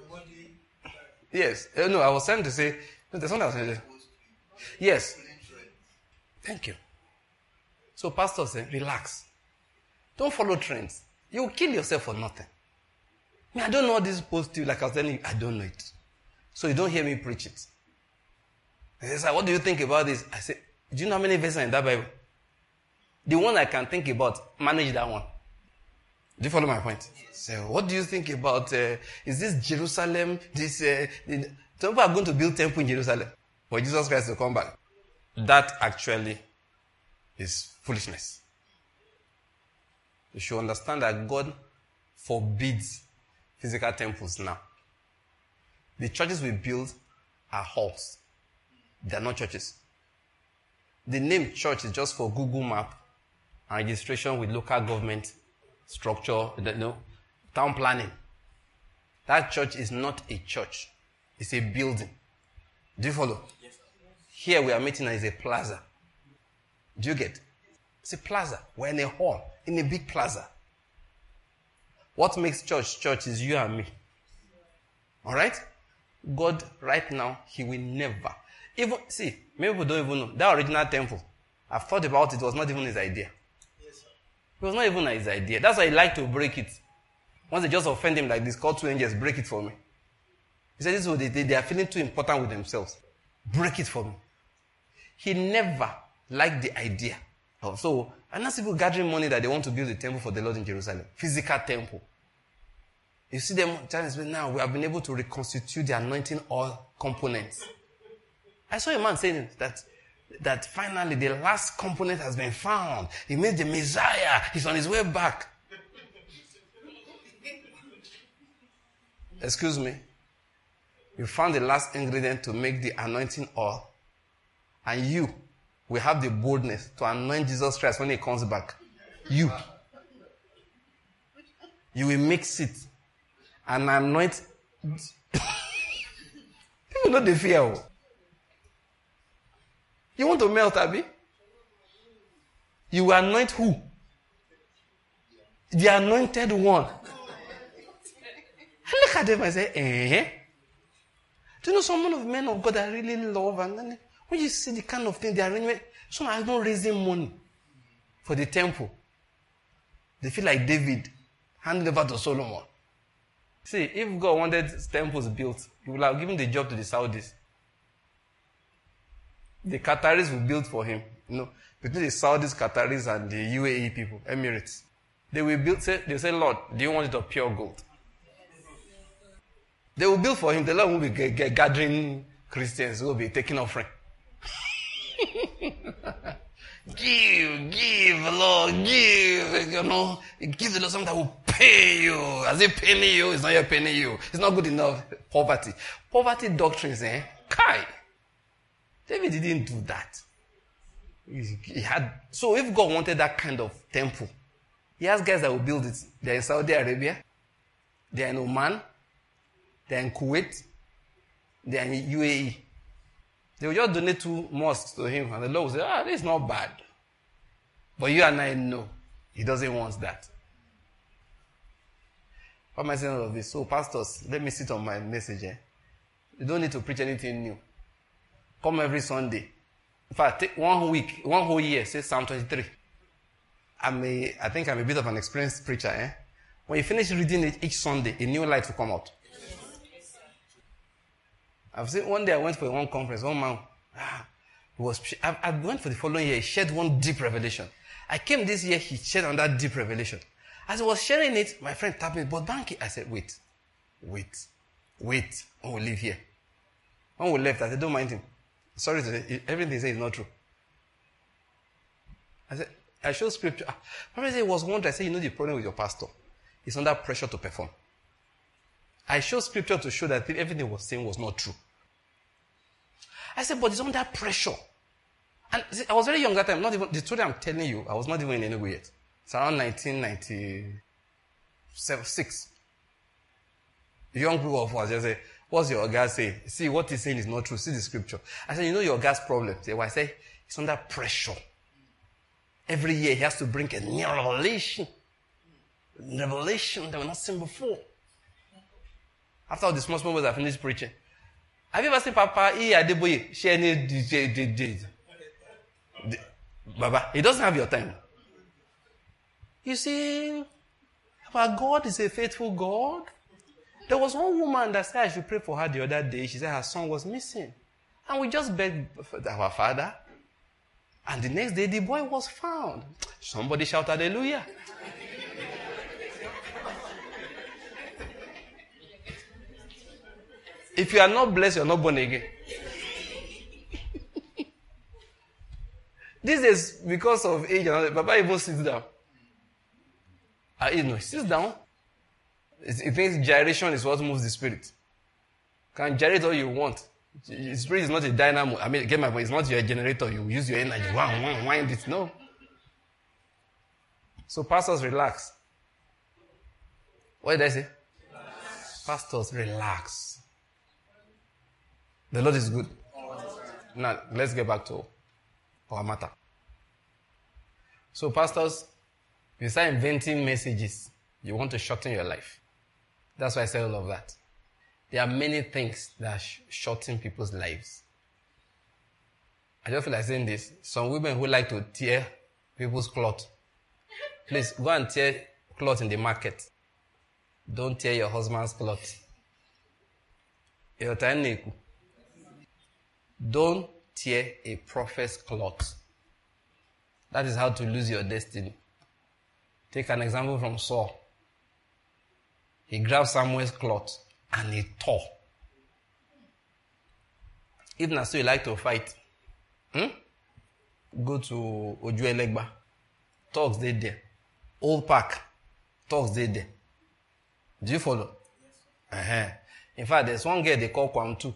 Yes. Uh, no, I was trying to say, no, there's something I was trying to say. Yes. Thank you. So pastor said, relax. Don't follow trends. You will kill yourself for nothing. I mean, I don't know what this is supposed to, like I was telling you, I don't know it. So you don't hear me preach it. He said, what do you think about this? I said, do you know how many verses in that Bible? The one I can think about, manage that one. Do you follow my point? So, what do you think about, uh, is this Jerusalem, this, uh, the, some people are going to build temple in Jerusalem for Jesus Christ to come back. That actually is foolishness. You should understand that God forbids physical temples now. The churches we build are halls. They are not churches. The name church is just for Google Map and registration with local government structure, you know, town planning. That church is not a church. It's a building. Do you follow? Yes, sir. Here we are meeting as a plaza. Do you get? It's a plaza. We're in a hall, in a big plaza. What makes church church is you and me. All right? God, right now, he will never. Even, see, many people don't even know. That original temple, I've thought about it, it was not even his idea. Yes, sir. It was not even his idea. That's why he liked to break it. Once they just offend him like this, call two angels, break it for me. He said, this is what they did. They are feeling too important with themselves. Break it for me. He never liked the idea of, so, and that's people gathering money that they want to build a temple for the Lord in Jerusalem. Physical temple. You see them, now we have been able to reconstitute the anointing oil components. I saw a man saying that, that finally the last component has been found. He made the Messiah. He's on his way back. Excuse me. You found the last ingredient to make the anointing oil. And you will have the boldness to anoint Jesus Christ when he comes back. You. You will mix it and anoint. People know the fear. You want to melt, Abby? You will anoint who? The anointed one. I look at them and say, eh? Do you know some of the men of God I really love? And then when you see the kind of thing they are arranging, some are even raising money for the temple. They feel like David handing over to Solomon. See, if God wanted temples built, he would have given the job to the Saudis. The Qataris will build for him. You know, between the Saudis, Qataris, and the U A E people, Emirates. They will build, say, they say, Lord, do you want it of pure gold? They will build for him. The Lord will be g- g- gathering Christians who will be taking offering. Give, give, Lord, give. You know, give the Lord something that will pay you. As if paying you, it's not yet paying you. It's not good enough. Poverty. Poverty doctrines, eh? Kai. David didn't do that. He, he had, so if God wanted that kind of temple, he has guys that will build it. They're in Saudi Arabia. They're in Oman. They're in Kuwait. They're in U A E. They will just donate two mosques to him. And the Lord will say, ah, this is not bad. But you and I know he doesn't want that. What am I saying all of this? So, pastors, let me sit on my message. Eh? You don't need to preach anything new. Come every Sunday. In fact, take one week, one whole year, say Psalm twenty-three. I'm a, I think I'm a bit of an experienced preacher. Eh? When you finish reading it each Sunday, a new light will come out. I've seen one day I went for one conference, one man, ah, he was, I, I went for the following year, he shared one deep revelation. I came this year, he shared another deep revelation. As I was sharing it, my friend tapped me, but Banky, I said, wait, wait, wait, when we leave here. When we left, I said, don't mind him. Sorry to say, everything he said is not true. I said, I showed scripture. My friend said, it was wonder. I said, you know the problem with your pastor. He's under pressure to perform. I showed scripture to show that everything he was saying was not true. I said, but he's under pressure. And see, I was very young at that time. Not even, the truth I'm telling you, I was not even in any way yet. It's around nineteen ninety-six. Young people of us just say, what's your guy saying? See, what he's saying is not true. See the scripture. I said, you know your guy's problem. Say, well, I say, he's under pressure. Every year he has to bring a new revelation. Revelation that we've not seen before. After all the small small words I finished preaching. Have you ever seen Papa E. Adeboye share any D J? Baba, he doesn't have your time. You see, our God is a faithful God. There was one woman that said I should pray for her the other day. She said her son was missing. And we just begged our father. And the next day the boy was found. Somebody shout hallelujah. If you are not blessed, you are not born again. This is because of age. Baba even sits down. I you know, he sits down. He thinks gyration is what moves the spirit. Can gyrate all you want. The spirit is not a dynamo. I mean, get my point. It's not your generator. You use your energy. Wham, wham, wind it. No. So pastors, relax. What did I say? Relax. Pastors, relax. The Lord is good. Now, let's get back to our matter. So, pastors, you start inventing messages. You want to shorten your life. That's why I say all of that. There are many things that sh- shorten people's lives. I just feel like saying this. Some women who like to tear people's cloth. Please, go and tear cloth in the market. Don't tear your husband's cloth. Don't tear a prophet's cloth. That is how to lose your destiny. Take an example from Saul. He grabbed Samuel's cloth and he tore. If not so you like to fight, hmm? Go to Ojuelegba. Talks they there. Old Park. Talks they there. Do you follow? Yes. Uh-huh. In fact, there's one girl they call Kwam too.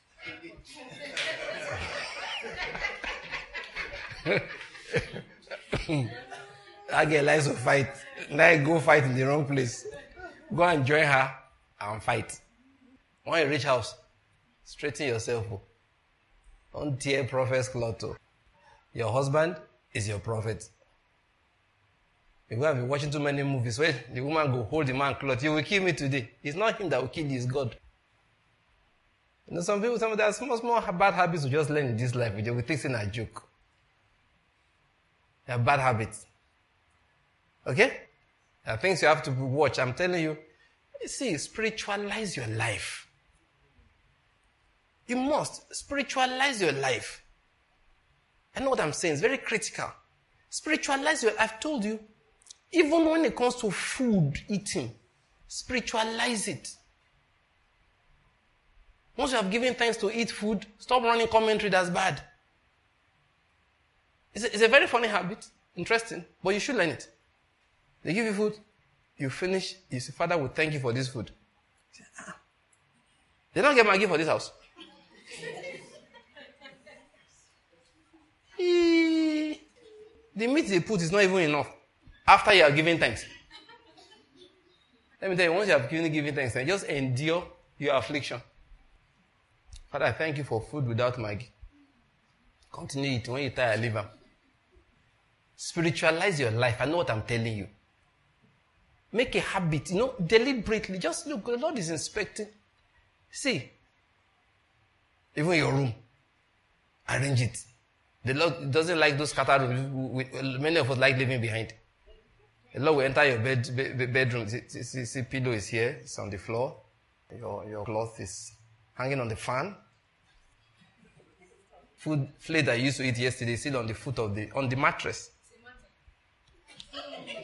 That girl likes to fight. Now go fight in the wrong place. Go and join her and fight. When you reach house, straighten yourself up. Don't tear prophet's cloth. Your husband is your prophet. If you have been watching too many movies, where the woman go hold the man cloth, you will kill me today. It's not him that will kill you, it's God. You know, some people, some of that small, small bad habits we just learn in this life. We think it's a joke. They are bad habits. Okay? There are things you have to watch. I'm telling you, see, spiritualize your life. You must spiritualize your life. I know what I'm saying. It's very critical. Spiritualize your life. I've told you, even when it comes to food eating, spiritualize it. Once you have given thanks to eat food, stop running commentary that's bad. It's a, it's a very funny habit, interesting, but you should learn it. They give you food, you finish, you say, Father, we thank you for this food. You say, ah. They don't get Maggi for this house. e- the meat they put is not even enough after you are giving thanks. Let me tell you, once you have given giving thanks, just endure your affliction. Father, I thank you for food without Maggi. Continue eating. When you tire, leave them. Spiritualize your life. I know what I'm telling you. Make a habit, you know, deliberately. Just look, the Lord is inspecting. See, Even your room, arrange it. The Lord doesn't like those scattered rooms. Many of us like living behind. The Lord will enter your bed, bed, bedroom. See, see, see, pillow is here. It's on the floor. Your, your cloth is hanging on the fan. Food plate that you used to eat yesterday is still on the foot of the, on the mattress. You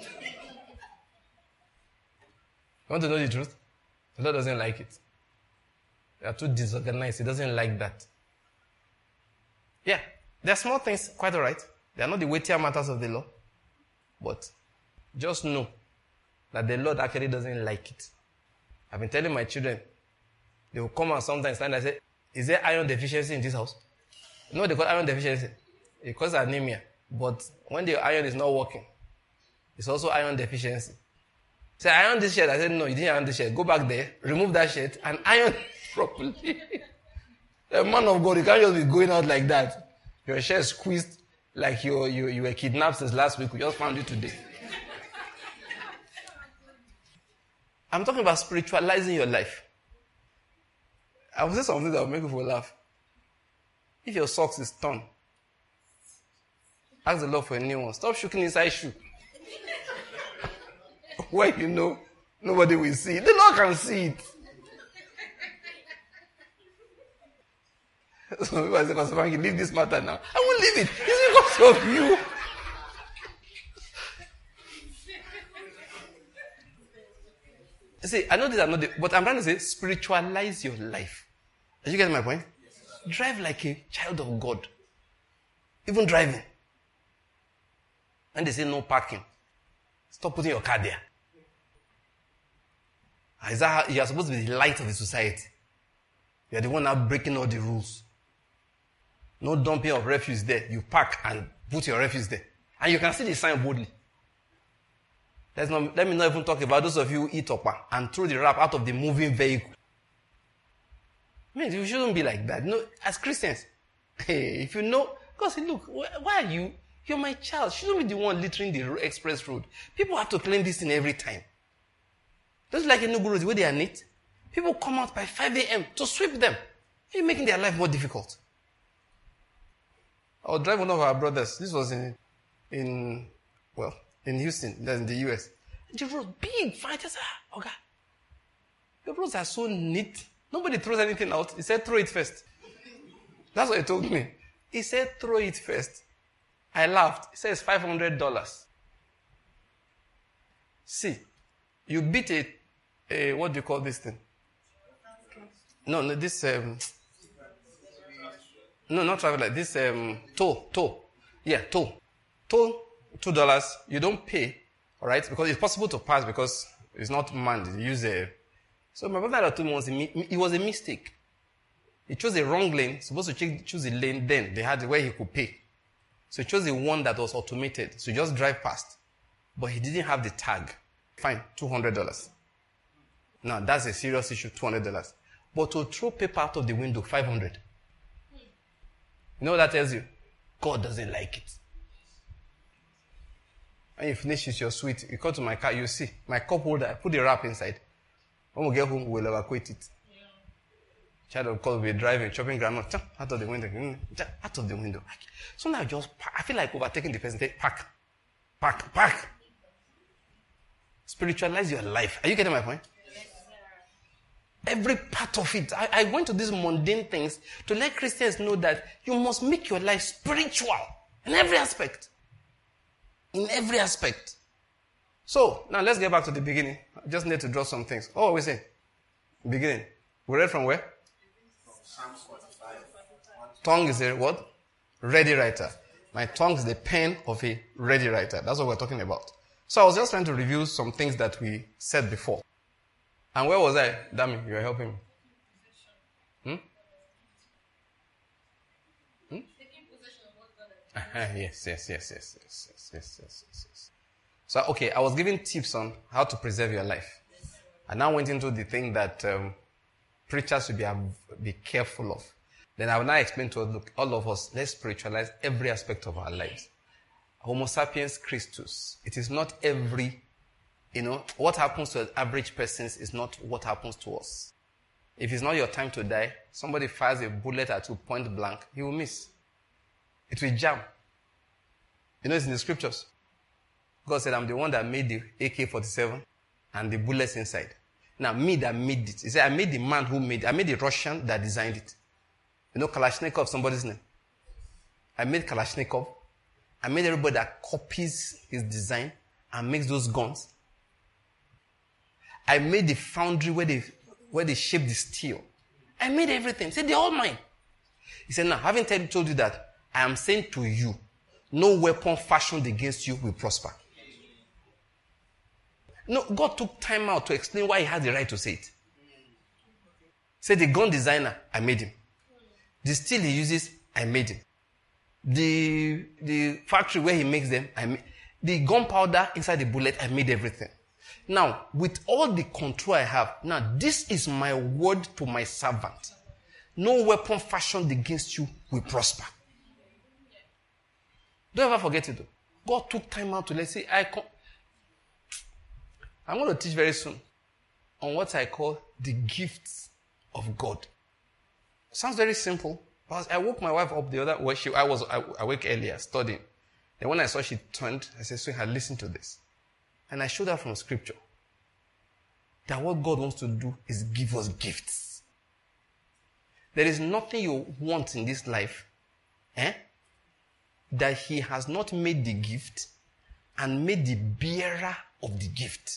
want to know the truth? The Lord doesn't like it. They are too disorganized. He doesn't like that. Yeah, there are small things, quite all right. They are not the weightier matters of the law. But just know that the Lord actually doesn't like it. I've been telling my children, they will come and sometimes stand and say, is there iron deficiency in this house? You know what they call iron deficiency? It causes anemia. But when the iron is not working, it's also iron deficiency. Say, I iron this shirt. I said, no, you didn't iron this shirt. Go back there, remove that shirt, and iron properly. A man of God, you can't just be going out like that. Your shirt squeezed like you, you, you were kidnapped since last week. We just found you today. I'm talking about spiritualizing your life. I will say something that will make people laugh. If your socks is torn, ask the Lord for a new one. Stop shooking inside shoe. Where you know nobody will see it. The Lord can see it. Some people say, Pastor Frankie, leave this matter now. I won't leave it. It's because of you. See, I know these are not the, but I'm trying to say, spiritualize your life. Are you getting my point? Yes, drive like a child of God. Even driving. And they say no parking. Stop putting your car there. Is that how, you are supposed to be the light of the society. You are the one now breaking all the rules. No dumping of refuse there. You park and put your refuse there. And you can see the sign boldly. Let's not, let me not even talk about those of you who eat up and throw the wrap out of the moving vehicle. I mean, you shouldn't be like that. No, as Christians, hey, if you know, because look, why are you? You're my child. Shouldn't be the one littering the express road. People have to claim this thing every time. Just like in Nugu Road, where they are neat. People come out by five a.m. to sweep them. You're making their life more difficult. I was driving one of our brothers. This was in, in, well, in Houston, that's in the U S. The road, big, fine. Just, ah, okay. The roads are so neat. Nobody throws anything out. He said, throw it first. That's what he told me. He said, throw it first. I laughed. He says, five hundred dollars. See, you beat a, a, what do you call this thing? No, no, this, um, no, not travel like this, um, toll, toll. Yeah, toll. Toll, two dollars. You don't pay, all right, because it's possible to pass because it's not manned. You use a, so my brother had two months, it was a mistake. He chose the wrong lane, supposed to choose the lane then. They had where he could pay. So he chose the one that was automated. So he just drive past. But he didn't have the tag. Fine, two hundred dollars. Now, that's a serious issue, two hundred dollars. But to throw paper out of the window, five hundred dollars. You know what that tells you? God doesn't like it. When you finish with your sweet, you come to my car, you see, my cup holder, I put the wrap inside. When we get home, we'll evacuate it. Yeah. Child of God will be driving, chopping grandma, out of the window, out of the window. Sometimes I just park. I feel like overtaking the person. Park, park, park. Spiritualize your life. Are you getting my point? Yes, sir. Every part of it. I, I went to these mundane things to let Christians know that you must make your life spiritual in every aspect. In every aspect. So, now let's get back to the beginning. I just need to draw some things. Oh, we say? Beginning. We read from where? Psalm forty-five. Tongue is a what? Ready writer. My tongue is the pen of a ready writer. That's what we're talking about. So I was just trying to review some things that we said before. And where was I? Dami, you were helping me. Hmm? Hmm? Uh-huh, yes, yes, yes, yes, yes, yes, yes, yes, yes, yes. So, okay, I was giving tips on how to preserve your life. I now went into the thing that um, preachers should be, be careful of. Then I will now explain to look, all of us, let's spiritualize every aspect of our lives. Homo sapiens Christus. It is not every, you know, what happens to an average person is not what happens to us. If it's not your time to die, somebody fires a bullet at you point blank, you will miss. It will jam. You know, it's in the scriptures. God said, I'm the one that made the A K forty-seven and the bullets inside. Now, me that made it. He said, I made the man who made it. I made the Russian that designed it. You know Kalashnikov, somebody's name? I made Kalashnikov. I made everybody that copies his design and makes those guns. I made the foundry where they, where they shape the steel. I made everything. He said, they're all mine. He said, now, having told you that, I am saying to you, no weapon fashioned against you will prosper. No, God took time out to explain why he had the right to say it. Say the gun designer, I made him. The steel he uses, I made him. The, the factory where he makes them, I made. The gunpowder inside the bullet, I made everything. Now, with all the control I have, now this is my word to my servant. No weapon fashioned against you will prosper. Don't ever forget it though. God took time out to let's say, I con- I'm going to teach very soon on what I call the gifts of God. Sounds very simple. But I woke my wife up the other way. She, I was awake earlier studying. Then when I saw she turned, I said, sweetheart, listen to this. And I showed her from scripture that what God wants to do is give us gifts. There is nothing you want in this life eh, that he has not made the gift and made the bearer of the gift.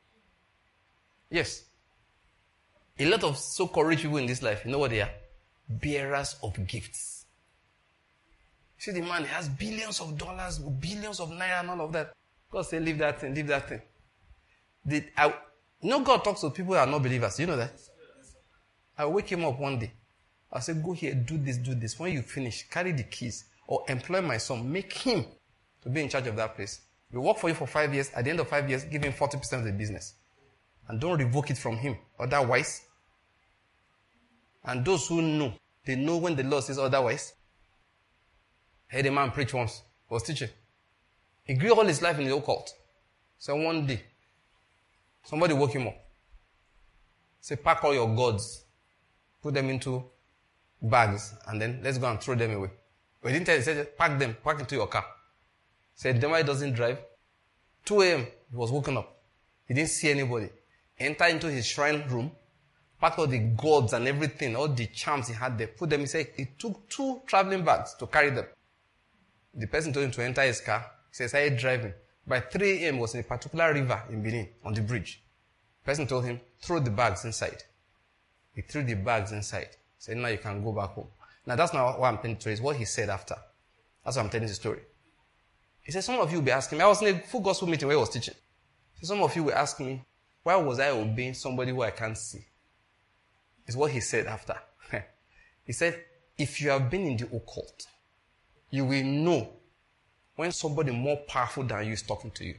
Yes. A lot of so-called rich people in this life, you know what they are? Bearers of gifts. See, the man has billions of dollars, billions of naira and all of that. God said, leave that thing, leave that thing. The, I, you know God talks to people that are not believers. You know that? I wake him up one day. I say, go here, do this, do this. When you finish, carry the keys or employ my son. Make him to be in charge of that place. We work for you for five years. At the end of five years, give him forty percent of the business. And don't revoke it from him. Otherwise, and those who know, they know when the Lord says otherwise. I heard a man preach once. He was teaching. He grew all his life in the occult. So one day, somebody woke him up. Say, pack all your gods. Put them into bags. And then let's go and throw them away. But he didn't tell you. He said, pack them. Pack into your car. Said, then why doesn't drive? two a.m. He was woken up. He didn't see anybody. Enter into his shrine room. Pack all the gods and everything, all the charms he had there. Put them, he said, it took two traveling bags to carry them. The person told him to enter his car. He says, I driving. By three a.m. was in a particular river in Benin, on the bridge. The person told him, throw the bags inside. He threw the bags inside. He said, now you can go back home. Now that's not what I'm telling you. It's what he said after. That's what I'm telling the story. He said, some of you will be asking me. I was in a full gospel meeting where he was teaching. So some of you will ask me, why was I obeying somebody who I can't see? It's what he said after. He said, if you have been in the occult, you will know when somebody more powerful than you is talking to you.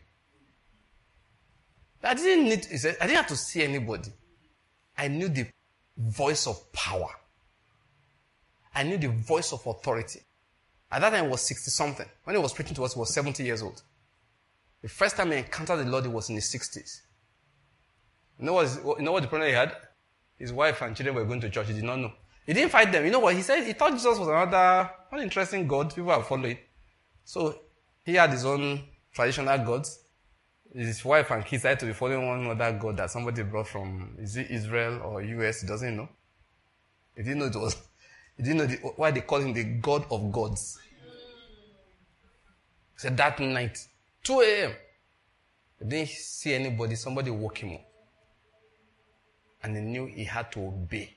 I didn't need, he said, I didn't have to see anybody. I knew the voice of power. I knew the voice of authority. At that time, he was sixty-something. When he was preaching to us, he was seventy years old. The first time he encountered the Lord, he was in his sixties. You know what, you know what the problem he had? His wife and children were going to church. He did not know. He didn't fight them. You know what? He said he thought Jesus was another uninteresting God people are following. So he had his own traditional gods. His wife and kids had to be following one other God that somebody brought from, is it Israel or U S? He doesn't know. He didn't know it was, he didn't know the, why they call him the God of gods. He said that night, two a.m., he didn't see anybody. Somebody woke him up. And he knew he had to obey.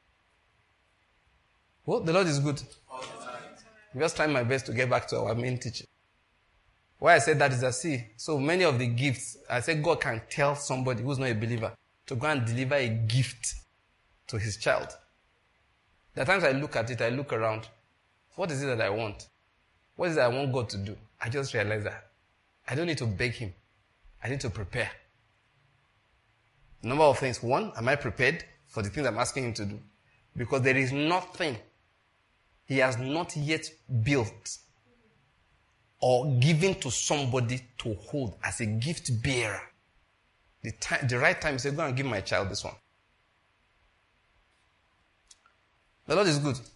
Well, the Lord is good. I'm just trying my best to get back to our main teaching. Why I said that is that, see, so many of the gifts, I said God can tell somebody who's not a believer to go and deliver a gift to his child. There are times I look at it, I look around. What is it that I want? What is it I want God to do? I just realize that I don't need to beg him. I need to prepare. A number of things. One, am I prepared for the things I'm asking him to do? Because there is nothing he has not yet built or given to somebody to hold as a gift bearer. The, time, the right time, he said, go and give my child this one. The Lord is good.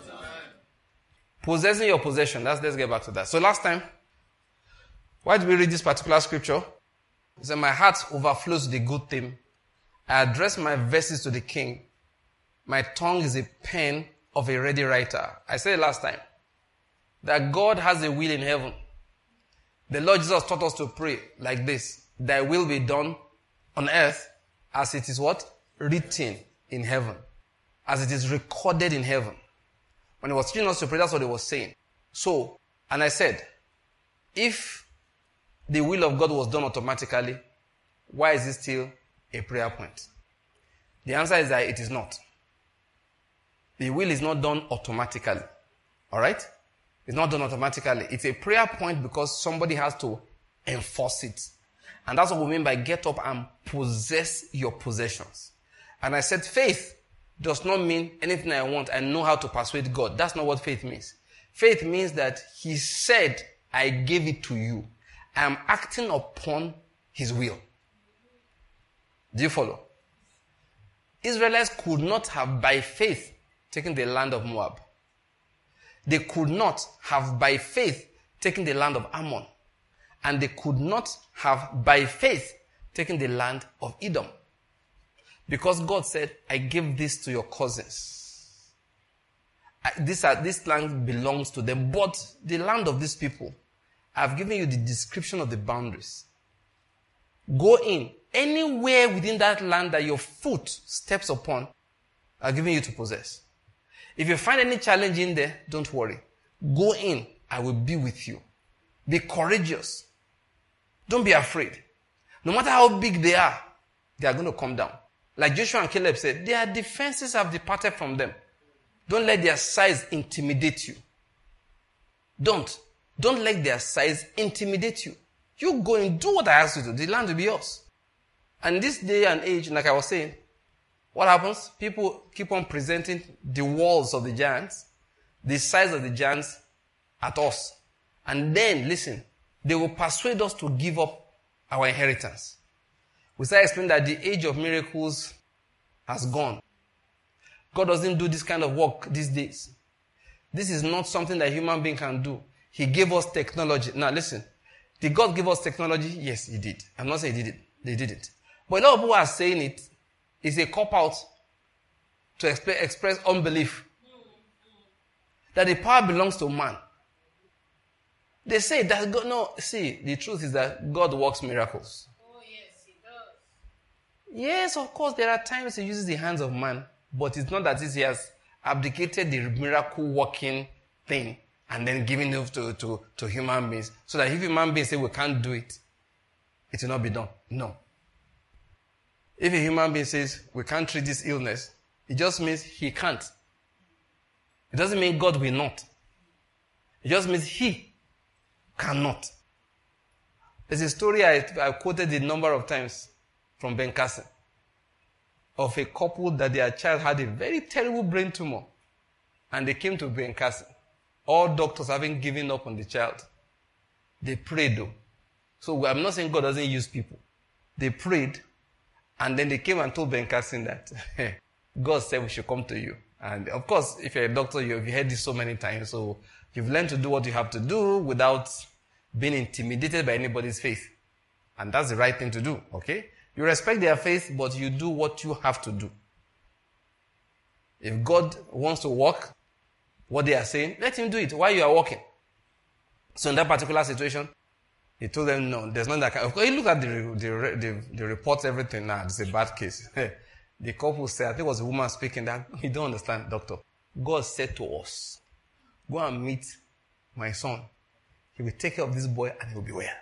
Possessing your possession. That's, let's get back to that. So last time, why did we read this particular scripture? It said, my heart overflows with a good thing. I address my verses to the king. My tongue is a pen of a ready writer. I said last time that God has a will in heaven. The Lord Jesus taught us to pray like this: thy will be done on earth as it is what? Written in heaven. As it is recorded in heaven. When he was teaching us to pray, that's what he was saying. So, and I said, if the will of God was done automatically, why is it still a prayer point? The answer is that it is not. The will is not done automatically. Alright? It's not done automatically. It's a prayer point because somebody has to enforce it. And that's what we mean by get up and possess your possessions. And I said faith does not mean anything I want, I know how to persuade God. That's not what faith means. Faith means that he said, I gave it to you. I am acting upon his will. Do you follow? Israelites could not have by faith taken the land of Moab. They could not have by faith taken the land of Ammon. And they could not have by faith taken the land of Edom. Because God said, I give this to your cousins. I, this, are, this land belongs to them. But the land of these people, I've given you the description of the boundaries. Go in. Anywhere within that land that your foot steps upon, I've given you to possess. If you find any challenge in there, don't worry. Go in. I will be with you. Be courageous. Don't be afraid. No matter how big they are, they are going to come down. Like Joshua and Caleb said, their defenses have departed from them. Don't let their size intimidate you. Don't. Don't let their size intimidate you. You go and do what I ask you to. The land will be yours. And this day and age, like I was saying, what happens? People keep on presenting the walls of the giants, the size of the giants at us. And then, listen, they will persuade us to give up our inheritance. We start explaining that the age of miracles has gone. God doesn't do this kind of work these days. This is not something that a human being can do. He gave us technology. Now listen, did God give us technology? Yes, he did. I'm not saying he did it. They did it. But a lot of people are saying it is a cop-out to exp- express unbelief. That the power belongs to man. They say that God, no, see, the truth is that God works miracles. Oh, yes, he does. Yes, of course, there are times he uses the hands of man, but it's not that he has abdicated the miracle working thing and then giving it to, to, to human beings, so that if human beings say we can't do it, it will not be done. No. If a human being says we can't treat this illness, it just means he can't. It doesn't mean God will not. It just means he cannot. There's a story I, I quoted a number of times from Ben Carson of a couple that their child had a very terrible brain tumor. And they came to Ben Carson. All doctors having given up on the child. They prayed though. So I'm not saying God doesn't use people. They prayed, and then they came and told Ben Carson that God said we should come to you. And of course, if you're a doctor, you've heard this so many times, so you've learned to do what you have to do without being intimidated by anybody's faith. And that's the right thing to do, okay? You respect their faith, but you do what you have to do. If God wants to work what they are saying, let him do it while you are working. So in that particular situation, he told them, no, there's none that can. Of course, he looked at the, the, the, the reports, everything. Nah, it's a bad case. The couple said, I think it was a woman speaking, that he don't understand, doctor. God said to us, go and meet my son. He will take care of this boy and he will be well.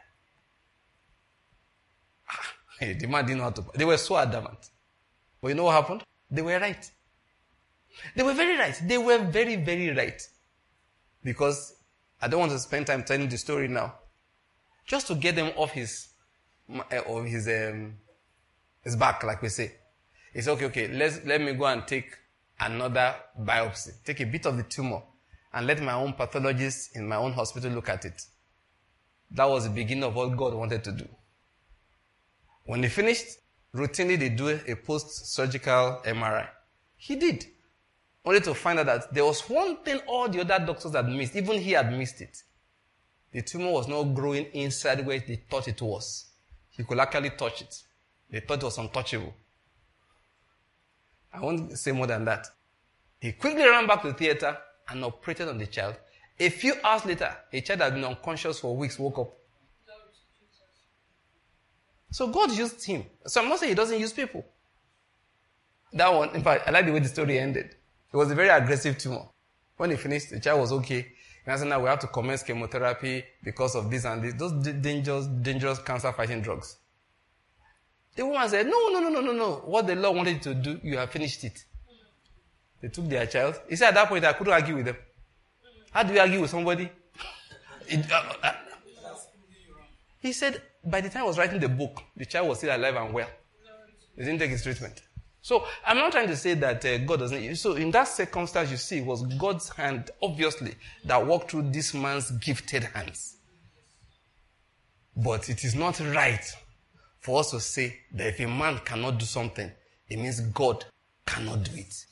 Ah, hey, the man didn't know how to. They were so adamant. But you know what happened? They were right. They were very right. They were very, very right. Because I don't want to spend time telling the story now. Just to get them off his, of his, um, his back, like we say. He said, okay, okay, let's, let me go and take another biopsy. Take a bit of the tumor and let my own pathologist in my own hospital look at it. That was the beginning of what God wanted to do. When they finished, routinely they do a post-surgical M R I. He did. Only to find out that there was one thing all the other doctors had missed. Even he had missed it. The tumor was not growing inside where they thought it was. He could actually touch it. They thought it was untouchable. I won't say more than that. He quickly ran back to the theater and operated on the child. A few hours later, a child had been unconscious for weeks, woke up. So God used him. So I'm not saying he doesn't use people. That one, in fact, I like the way the story ended. It was a very aggressive tumor. When he finished, the child was okay. And I said, now we have to commence chemotherapy because of this and this. Those dangerous, dangerous cancer-fighting drugs. The woman said, no, no, no, no, no, no. What the Lord wanted you to do, you have finished it. They took their child. He said at that point, I couldn't argue with them. How do you argue with somebody? It, uh, uh, he said, by the time I was writing the book, the child was still alive and well. He didn't take his treatment. So, I'm not trying to say that uh, God doesn't... So, in that circumstance, you see, it was God's hand, obviously, that walked through this man's gifted hands. But it is not right for us to say that if a man cannot do something, it means God cannot do it.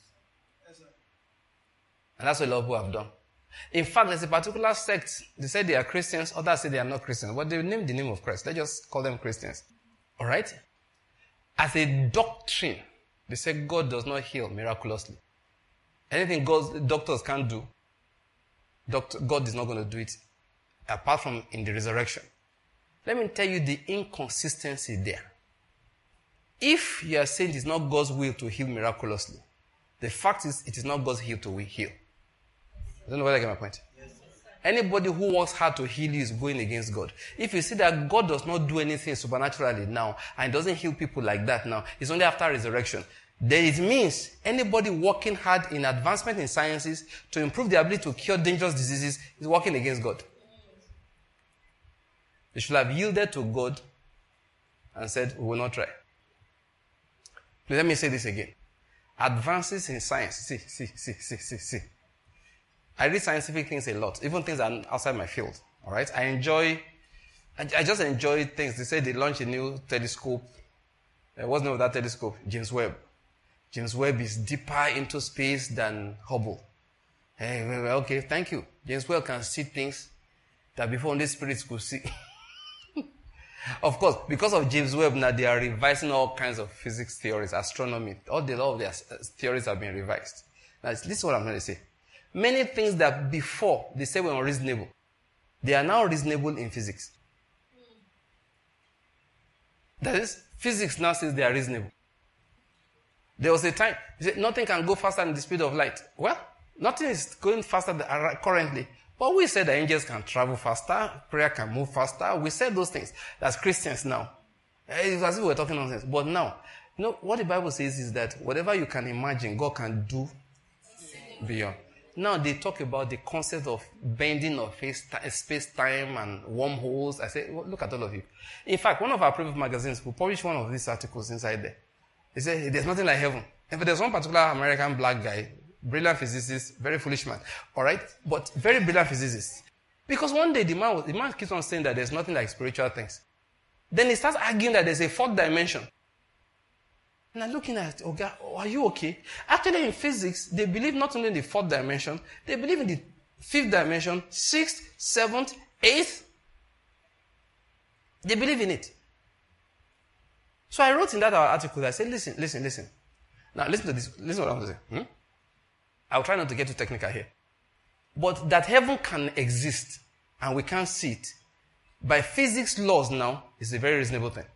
And that's what a lot of people have done. In fact, there's a particular sect, they say they are Christians, others say they are not Christians, but they name the name of Christ. Let's just call them Christians. Alright? As a doctrine, they say God does not heal miraculously. Anything God, doctors can't do, doctor, God is not going to do it, apart from in the resurrection. Let me tell you the inconsistency there. If you are saying it is not God's will to heal miraculously, the fact is it is not God's will to heal. I don't know whether I get my point. Yes. Anybody who works hard to heal you is going against God. If you see that God does not do anything supernaturally now, and doesn't heal people like that now, it's only after resurrection, then it means anybody working hard in advancement in sciences to improve the ability to cure dangerous diseases is working against God. They should have yielded to God and said, we will not try. Please let me say this again. Advances in science. See, see, see, see, see, see. I read scientific things a lot, even things that are outside my field. All right? I enjoy, I, I just enjoy things. They say they launched a new telescope. Uh, what's the name of that telescope? James Webb. James Webb is deeper into space than Hubble. Hey, well, okay, thank you. James Webb can see things that before only spirits could see. Of course, because of James Webb, now they are revising all kinds of physics theories, astronomy. All the all of their theories have been revised. Now, this is what I'm going to say. Many things that before they said were unreasonable, they are now reasonable in physics. That is, physics now says they are reasonable. There was a time, nothing can go faster than the speed of light. Well, nothing is going faster than currently. But we said that angels can travel faster, prayer can move faster. We said those things. That's Christians now. It's as if we're talking nonsense. But now, you know, what the Bible says is that whatever you can imagine, God can do beyond. Now they talk about the concept of bending of space-time and wormholes. I say, well, look at all of you. In fact, one of our previous magazines will publish one of these articles inside there. They say, there's nothing like heaven. And there's one particular American black guy, brilliant physicist, very foolish man. All right? But very brilliant physicist. Because one day the man, was, the man keeps on saying that there's nothing like spiritual things. Then he starts arguing that there's a fourth dimension. And I'm looking at, oh God, are you okay? Actually, in physics, they believe not only in the fourth dimension, they believe in the fifth dimension, sixth, seventh, eighth. They believe in it. So I wrote in that article, I said, listen, listen, listen. Now, listen to this. Listen to what I'm going to say. Hmm? I'll try not to get too technical here. But that heaven can exist, and we can't see it, by physics laws now, is a very reasonable thing.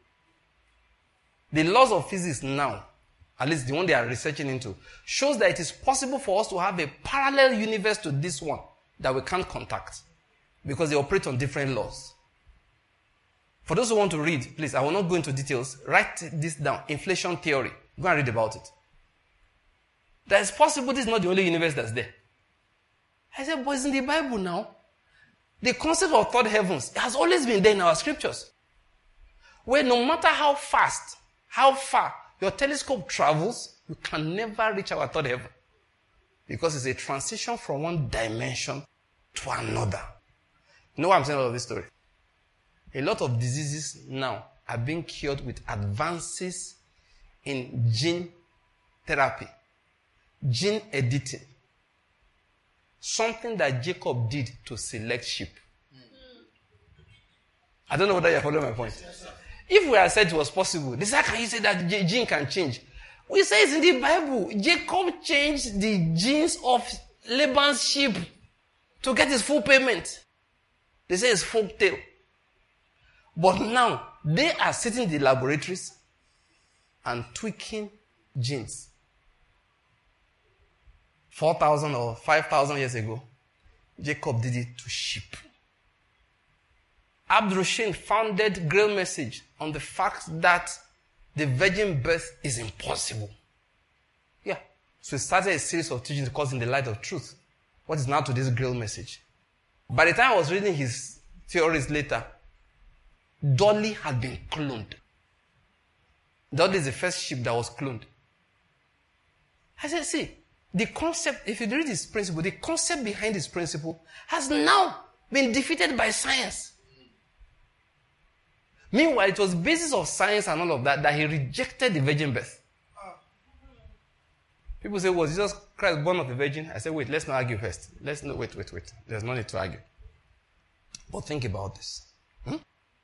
The laws of physics now, at least the one they are researching into, shows that it is possible for us to have a parallel universe to this one that we can't contact because they operate on different laws. For those who want to read, please, I will not go into details. Write this down. Inflation theory. Go and read about it. That it's possible this is not the only universe that's there. I said, but it's in the Bible now. The concept of third heavens has always been there in our scriptures. Where no matter how fast, how far your telescope travels, you can never reach our third heaven. Because it's a transition from one dimension to another. You know why I'm saying all of this story? A lot of diseases now are being cured with advances in gene therapy. Gene editing. Something that Jacob did to select sheep. I don't know whether you're following my point. If we had said it was possible, they say, how can you say that gene can change? We say it's in the Bible. Jacob changed the genes of Laban's sheep to get his full payment. They say it's folk tale. But now, they are sitting in the laboratories and tweaking genes. four thousand or five thousand years ago, Jacob did it to sheep. Abdurrahim founded Grail Message on the fact that the virgin birth is impossible. Yeah. So he started a series of teachings called In the Light of Truth. What is now today's Grail Message? By the time I was reading his theories later, Dolly had been cloned. Dolly is the first sheep that was cloned. I said, see, the concept, if you read this principle, the concept behind this principle has now been defeated by science. Meanwhile, it was basis of science and all of that that he rejected the virgin birth. People say, was Jesus Christ born of a virgin? I said, wait, let's not argue first. Let's not, wait, wait, wait. There's no need to argue. But think about this. Hmm?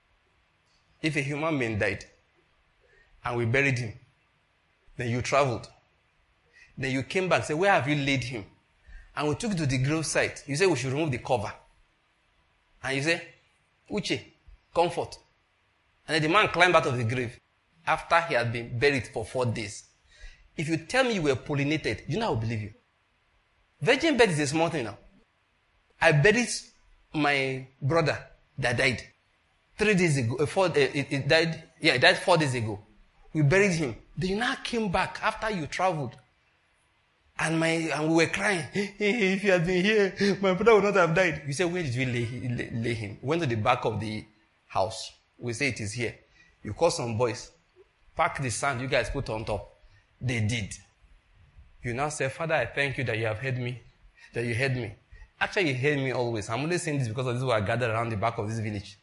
If a human being died and we buried him, then you traveled, then you came back, say, where have you laid him? And we took you to the grave site. You say we should remove the cover. And you say, Uche, comfort. And then the man climbed out of the grave after he had been buried for four days. If you tell me you were pollinated, you know I will believe you. Virgin birth is a small thing now. I buried my brother that died three days ago. Uh, four, uh, it, it died. Yeah, it died four days ago. We buried him. Then you now came back after you traveled, and my and we were crying. If you had been here, my brother would not have died. You say, where did we lay, lay, lay him? We went to the back of the house. We say it is here. You call some boys, pack the sand you guys put on top. They did. You now say, Father, I thank you that you have heard me, that you heard me. Actually, you heard me always. I'm only saying this because of this who are gathered around the back of this village.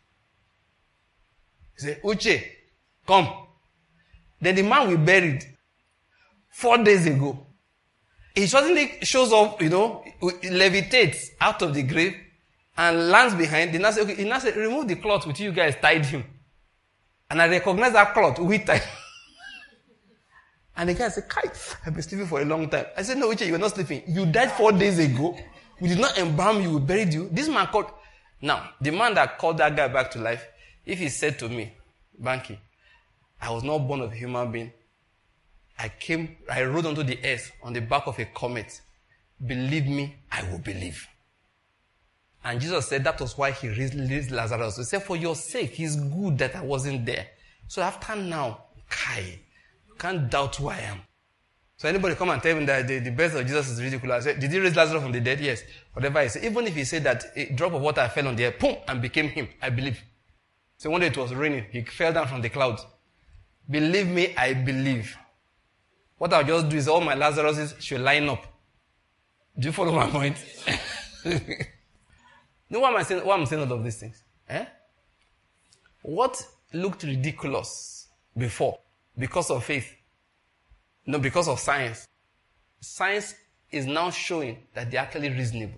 You say, Uche, come. Then the man we buried four days ago, he suddenly shows up, you know, levitates out of the grave and lands behind. They now say, okay, he now said, remove the cloth which you guys tied him. And I recognize that cloth we tied. And the guy said, Kai, I've been sleeping for a long time. I said, no, Uche, you're not sleeping. You died four days ago. We did not embalm you, we buried you. This man called. Now, the man that called that guy back to life, if he said to me, Banky, I was not born of a human being. I came, I rode onto the earth on the back of a comet. Believe me, I will believe. And Jesus said that was why he raised Lazarus. He said, for your sake, it's good that I wasn't there. So after now, Kai, you can't doubt who I am. So anybody come and tell me that the, the birth of Jesus is ridiculous. Say, did he raise Lazarus from the dead? Yes. Whatever he said. Even if he said that a drop of water fell on the earth, boom, and became him, I believe. So one day it was raining. He fell down from the clouds. Believe me, I believe. What I'll just do is all my Lazaruses should line up. Do you follow my point? You know why am I saying, why I'm saying all of these things? Eh? What looked ridiculous before because of faith, no, because of science, science is now showing that they're actually reasonable.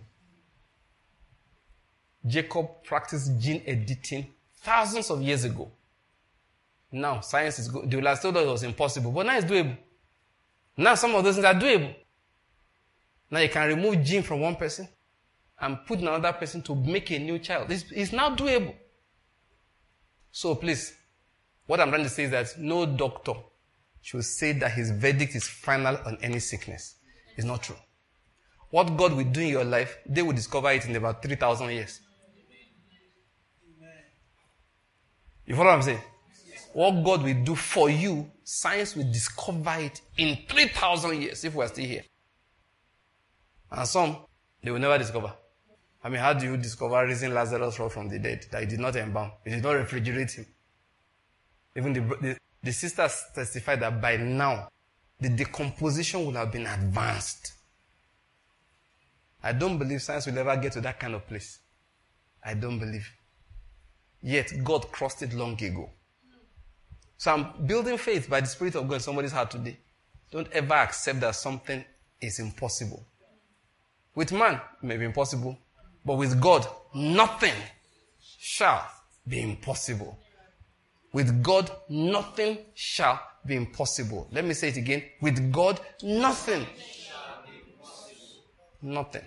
Jacob practiced gene editing thousands of years ago. Now, science is good. They will have told us it was impossible, but now it's doable. Now, some of those things are doable. Now, you can remove gene from one person and put another person to make a new child. It's, it's now doable. So, please, what I'm trying to say is that no doctor should say that his verdict is final on any sickness. It's not true. What God will do in your life, they will discover it in about three thousand years. You follow what I'm saying? What God will do for you, science will discover it in three thousand years if we're still here. And some, they will never discover. I mean, how do you discover raising Lazarus from the dead that he did not embalm? He did not refrigerate him. Even the, the, the sisters testified that by now, the decomposition would have been advanced. I don't believe science will ever get to that kind of place. I don't believe. Yet, God crossed it long ago. So I'm building faith by the Spirit of God in somebody's heart today. Don't ever accept that something is impossible. With man, it may be impossible, but with God, nothing shall be impossible. With God, nothing shall be impossible. Let me say it again. With God, nothing. Nothing.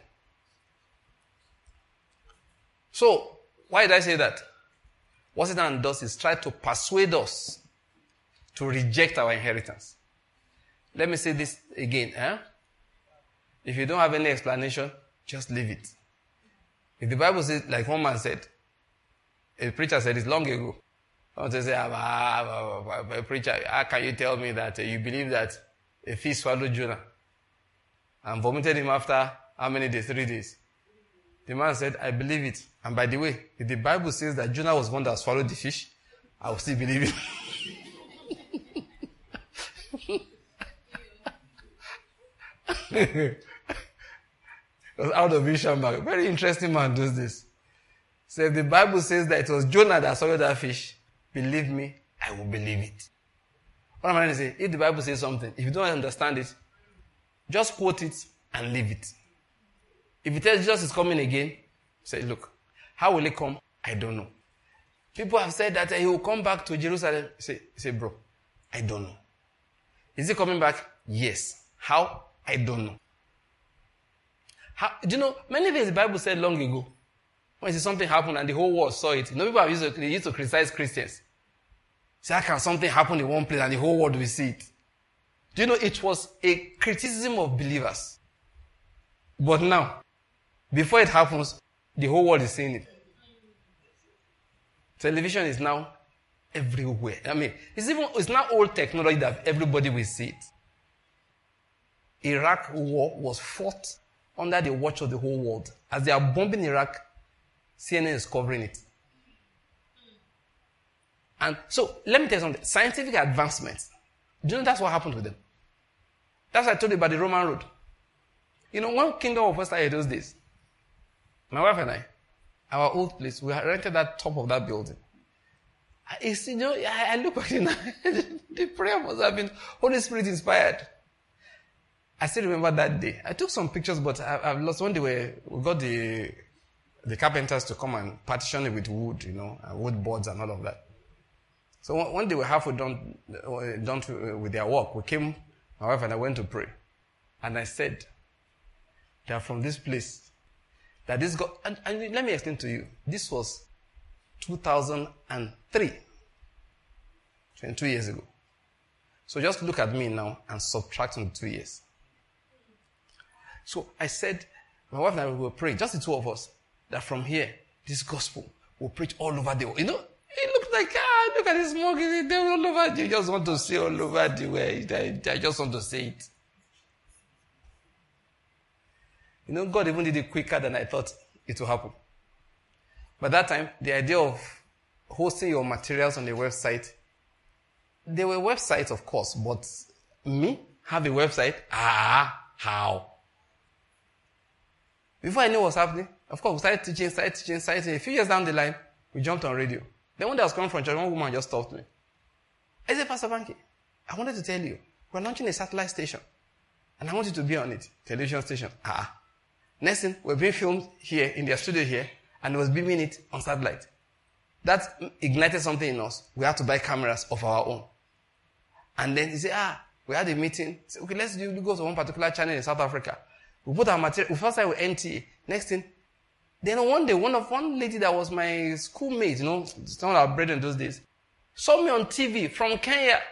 So, why did I say that? What Satan does is try to persuade us to reject our inheritance. Let me say this again. Eh? If you don't have any explanation, just leave it. If the Bible says, like one man said, a preacher said it long ago. Someone say, ah, ah, ah, ah, preacher, how can you tell me that uh, you believe that a fish swallowed Jonah and vomited him after how many days? Three days. The man said, I believe it. And by the way, if the Bible says that Jonah was one that swallowed the fish, I will still believe it. It was out of vision, man. Very interesting man does this. So if the Bible says that it was Jonah that swallowed that fish, believe me, I will believe it. What am I trying to say? If the Bible says something, if you don't understand it, just quote it and leave it. If it tells Jesus is coming again, say, look, how will he come? I don't know. People have said that he will come back to Jerusalem. Say, say, bro, I don't know. Is he coming back? Yes. How? I don't know. How, do you know, many things the Bible said long ago, when something happened and the whole world saw it, you know, people have used to, they used to criticize Christians. Say, how can something happen in one place and the whole world will see it? Do you know, it was a criticism of believers. But now, before it happens, the whole world is seeing it. Television is now everywhere. I mean, it's even, it's not old technology that everybody will see it. Iraq war was fought under the watch of the whole world. As they are bombing Iraq, C N N is covering it. And so, let me tell you something. Scientific advancements. Do you know that's what happened with them? That's what I told you about the Roman road. You know, one kingdom of first started those days. My wife and I, our old place, we had rented that top of that building. I, you know, I, I look back and the prayer must have been Holy Spirit inspired. I still remember that day. I took some pictures, but I, I've lost. When they were, we got the the carpenters to come and partition it with wood, you know, and wood boards and all of that. So when, when they were halfway done, uh, done to, uh, with their work, we came, my wife and I went to pray. And I said, they are from this place. That this God, and, and let me explain to you. This was two thousand three, twenty-two years ago. So just look at me now and subtract from two years. So I said, my wife and I will pray, just the two of us, that from here, this gospel will preach all over the world. You know, it looks like, ah, look at this smoke, it's all over. You just want to see all over the world. I, I just want to say it. You know, God even did it quicker than I thought it would happen. By that time, the idea of hosting your materials on a website, there were websites, of course, but me have a website? Ah, how? Before I knew what was happening, of course, we started teaching, started teaching, started teaching. A few years down the line, we jumped on radio. Then one day I was coming from church, one woman just stopped me. I said, Pastor Banky, I wanted to tell you, we're launching a satellite station. And I want you to be on it. Television station. Ah. Next thing, we're being filmed here, in their studio here, and it was beaming it on satellite. That ignited something in us. We had to buy cameras of our own. And then he said, ah, we had a meeting. Said, okay, let's do, go to one particular channel in South Africa. We put our material, we first started with N T A. Next thing, then one day, one of one lady that was my schoolmate, you know, some of our brethren in those days, saw me on T V from Kenya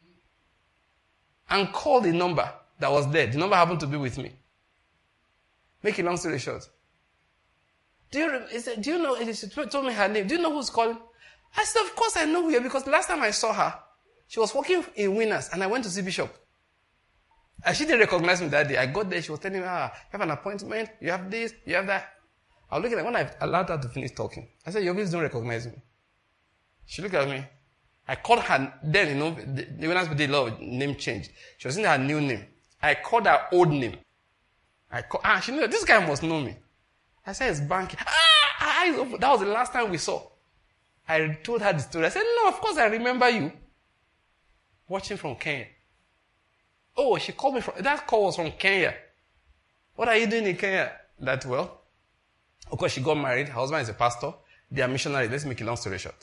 and called the number that was there. The number happened to be with me. Make a long story short. Do you, he said, do you know, she told me her name. Do you know who's calling? I said, of course I know her, because last time I saw her, she was working in Winners, and I went to see Bishop. And she didn't recognize me that day. I got there, she was telling me, ah, you have an appointment, you have this, you have that. I was looking at her, when I allowed her to finish talking, I said, you obviously don't recognize me. She looked at me. I called her, then, you know, the, the Winners did a lot of name change. She was in her new name. I called her old name. I called, ah, she knew that this guy must know me. I said, it's Banky. Ah, eyes open. That was the last time we saw. I told her the story. I said, no, of course I remember you. Watching from Kenya. Oh, she called me from, that call was from Kenya. What are you doing in Kenya? That, well, of course, she got married. Her husband is a pastor. They are missionaries. Let's make a long story short.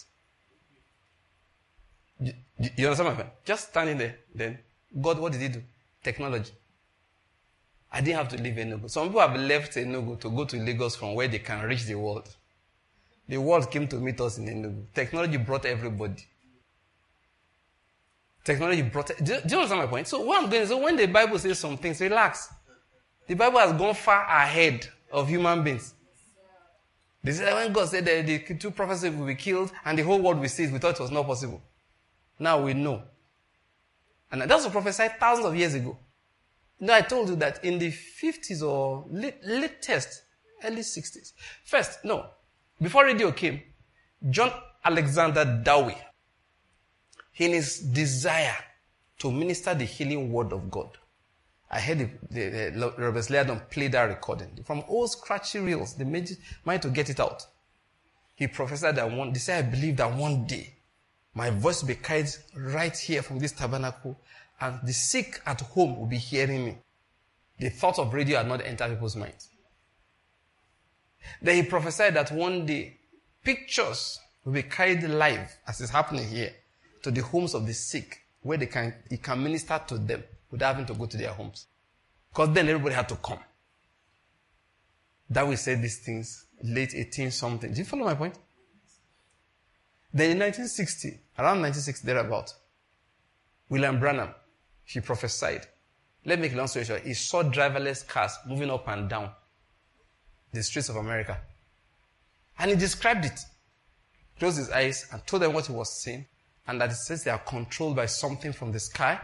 You, you understand my point? Just standing there. Then, God, what did he do? Technology. I didn't have to leave Enugu. Some people have left Enugu to go to Lagos from where they can reach the world. The world came to meet us in Enugu. Technology brought everybody. Technology brought... Do you, do you understand my point? So what I'm going to say, when the Bible says some things, relax. The Bible has gone far ahead of human beings. They said when God said that the two prophets will be killed and the whole world will see it, we thought it was not possible. Now we know. And that was prophesied thousands of years ago. You know, I told you that in the fifties or late, latest, early sixties. First, no. Before radio came, John Alexander Dowie, in his desire to minister the healing word of God, I heard the, the, the Robert Leadon play that recording. From old scratchy reels, they made it, managed to get it out. He prophesied that one, they said, I believe that one day, my voice will be carried right here from this tabernacle, and the sick at home will be hearing me. The thought of radio had not entered people's minds. Then he prophesied that one day, pictures will be carried live, as is happening here, to the homes of the sick, where they can, he can minister to them without having to go to their homes. Because then everybody had to come. That we said these things, late eighteen something. Do you follow my point? Then in nineteen sixty, around nineteen sixty, thereabout, William Branham, he prophesied. Let me make a long story short. He saw driverless cars moving up and down the streets of America. And he described it. Closed his eyes and told them what he was seeing. And that it says they are controlled by something from the sky.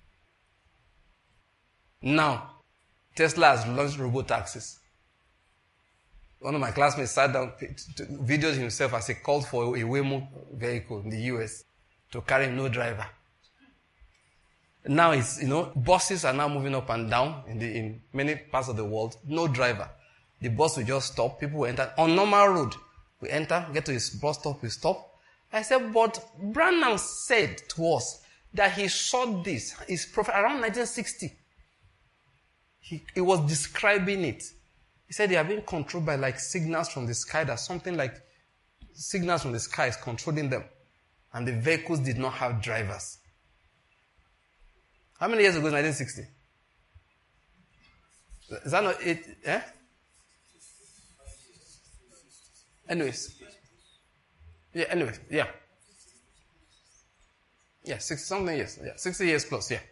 Now, Tesla has launched robo-taxis. One of my classmates sat down, videoed himself as he called for a Waymo vehicle in the U S to carry no driver. Now it's, you know, buses are now moving up and down in, the, in many parts of the world. No driver. The bus will just stop. People will enter. On normal road, we enter, get to his bus stop, we stop. I said, but Branham said to us that he saw this. His prophet around nineteen sixty. He, he was describing it. He said they are being controlled by like signals from the sky, that something like signals from the sky is controlling them. And the vehicles did not have drivers. How many years ago is nineteen sixty? Is that not it? Eh? Anyways. Yeah, anyways, yeah. Yeah, sixty something years. Yeah, sixty years plus, yeah.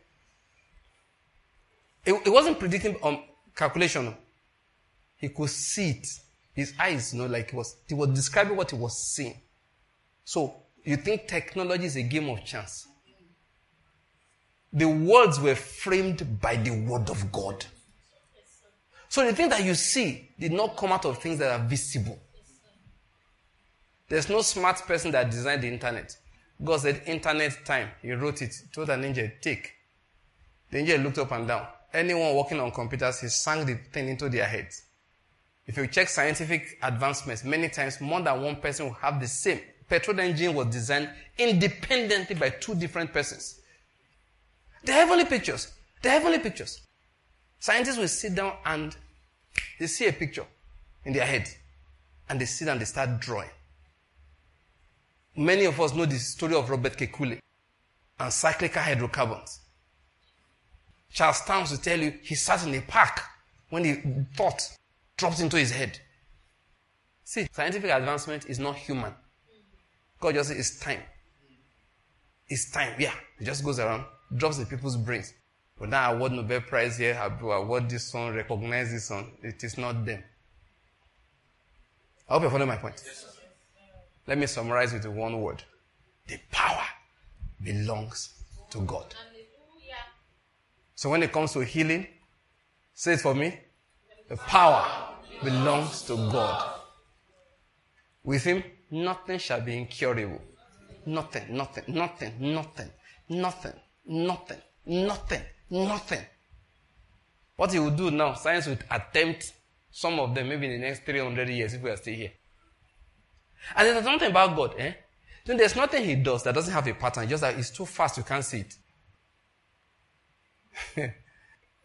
It, it wasn't predicting um, calculation. He could see it. His eyes, you know, like he was, he was describing what he was seeing. So, you think technology is a game of chance? The words were framed by the word of God. So the thing that you see did not come out of things that are visible. There's no smart person that designed the internet. God said, internet time. He wrote it. He told an angel, take. The angel looked up and down. Anyone working on computers, he sank the thing into their heads. If you check scientific advancements, many times more than one person will have the same. Petrol engine was designed independently by two different persons. The heavenly pictures. The heavenly pictures. Scientists will sit down and they see a picture in their head. And they sit and they start drawing. Many of us know the story of Robert Kekule and cyclical hydrocarbons. Charles Towns will tell you he sat in a park when the thought dropped into his head. See, scientific advancement is not human. God just says it's time. It's time, yeah. It just goes around, drops in people's brains. But now I award Nobel Prize here, I award this one, recognize this one. It is not them. I hope you follow my point. Yes, let me summarize with one word. The power belongs to God. So when it comes to healing, say it for me. The power belongs to God. With him, nothing shall be incurable. Nothing, nothing, nothing, nothing, nothing, nothing, nothing, nothing. What he will do now, science will attempt some of them maybe in the next three hundred years if we are still here. And there's nothing about God, eh? Then there's nothing he does that doesn't have a pattern, just that it's too fast you can't see it.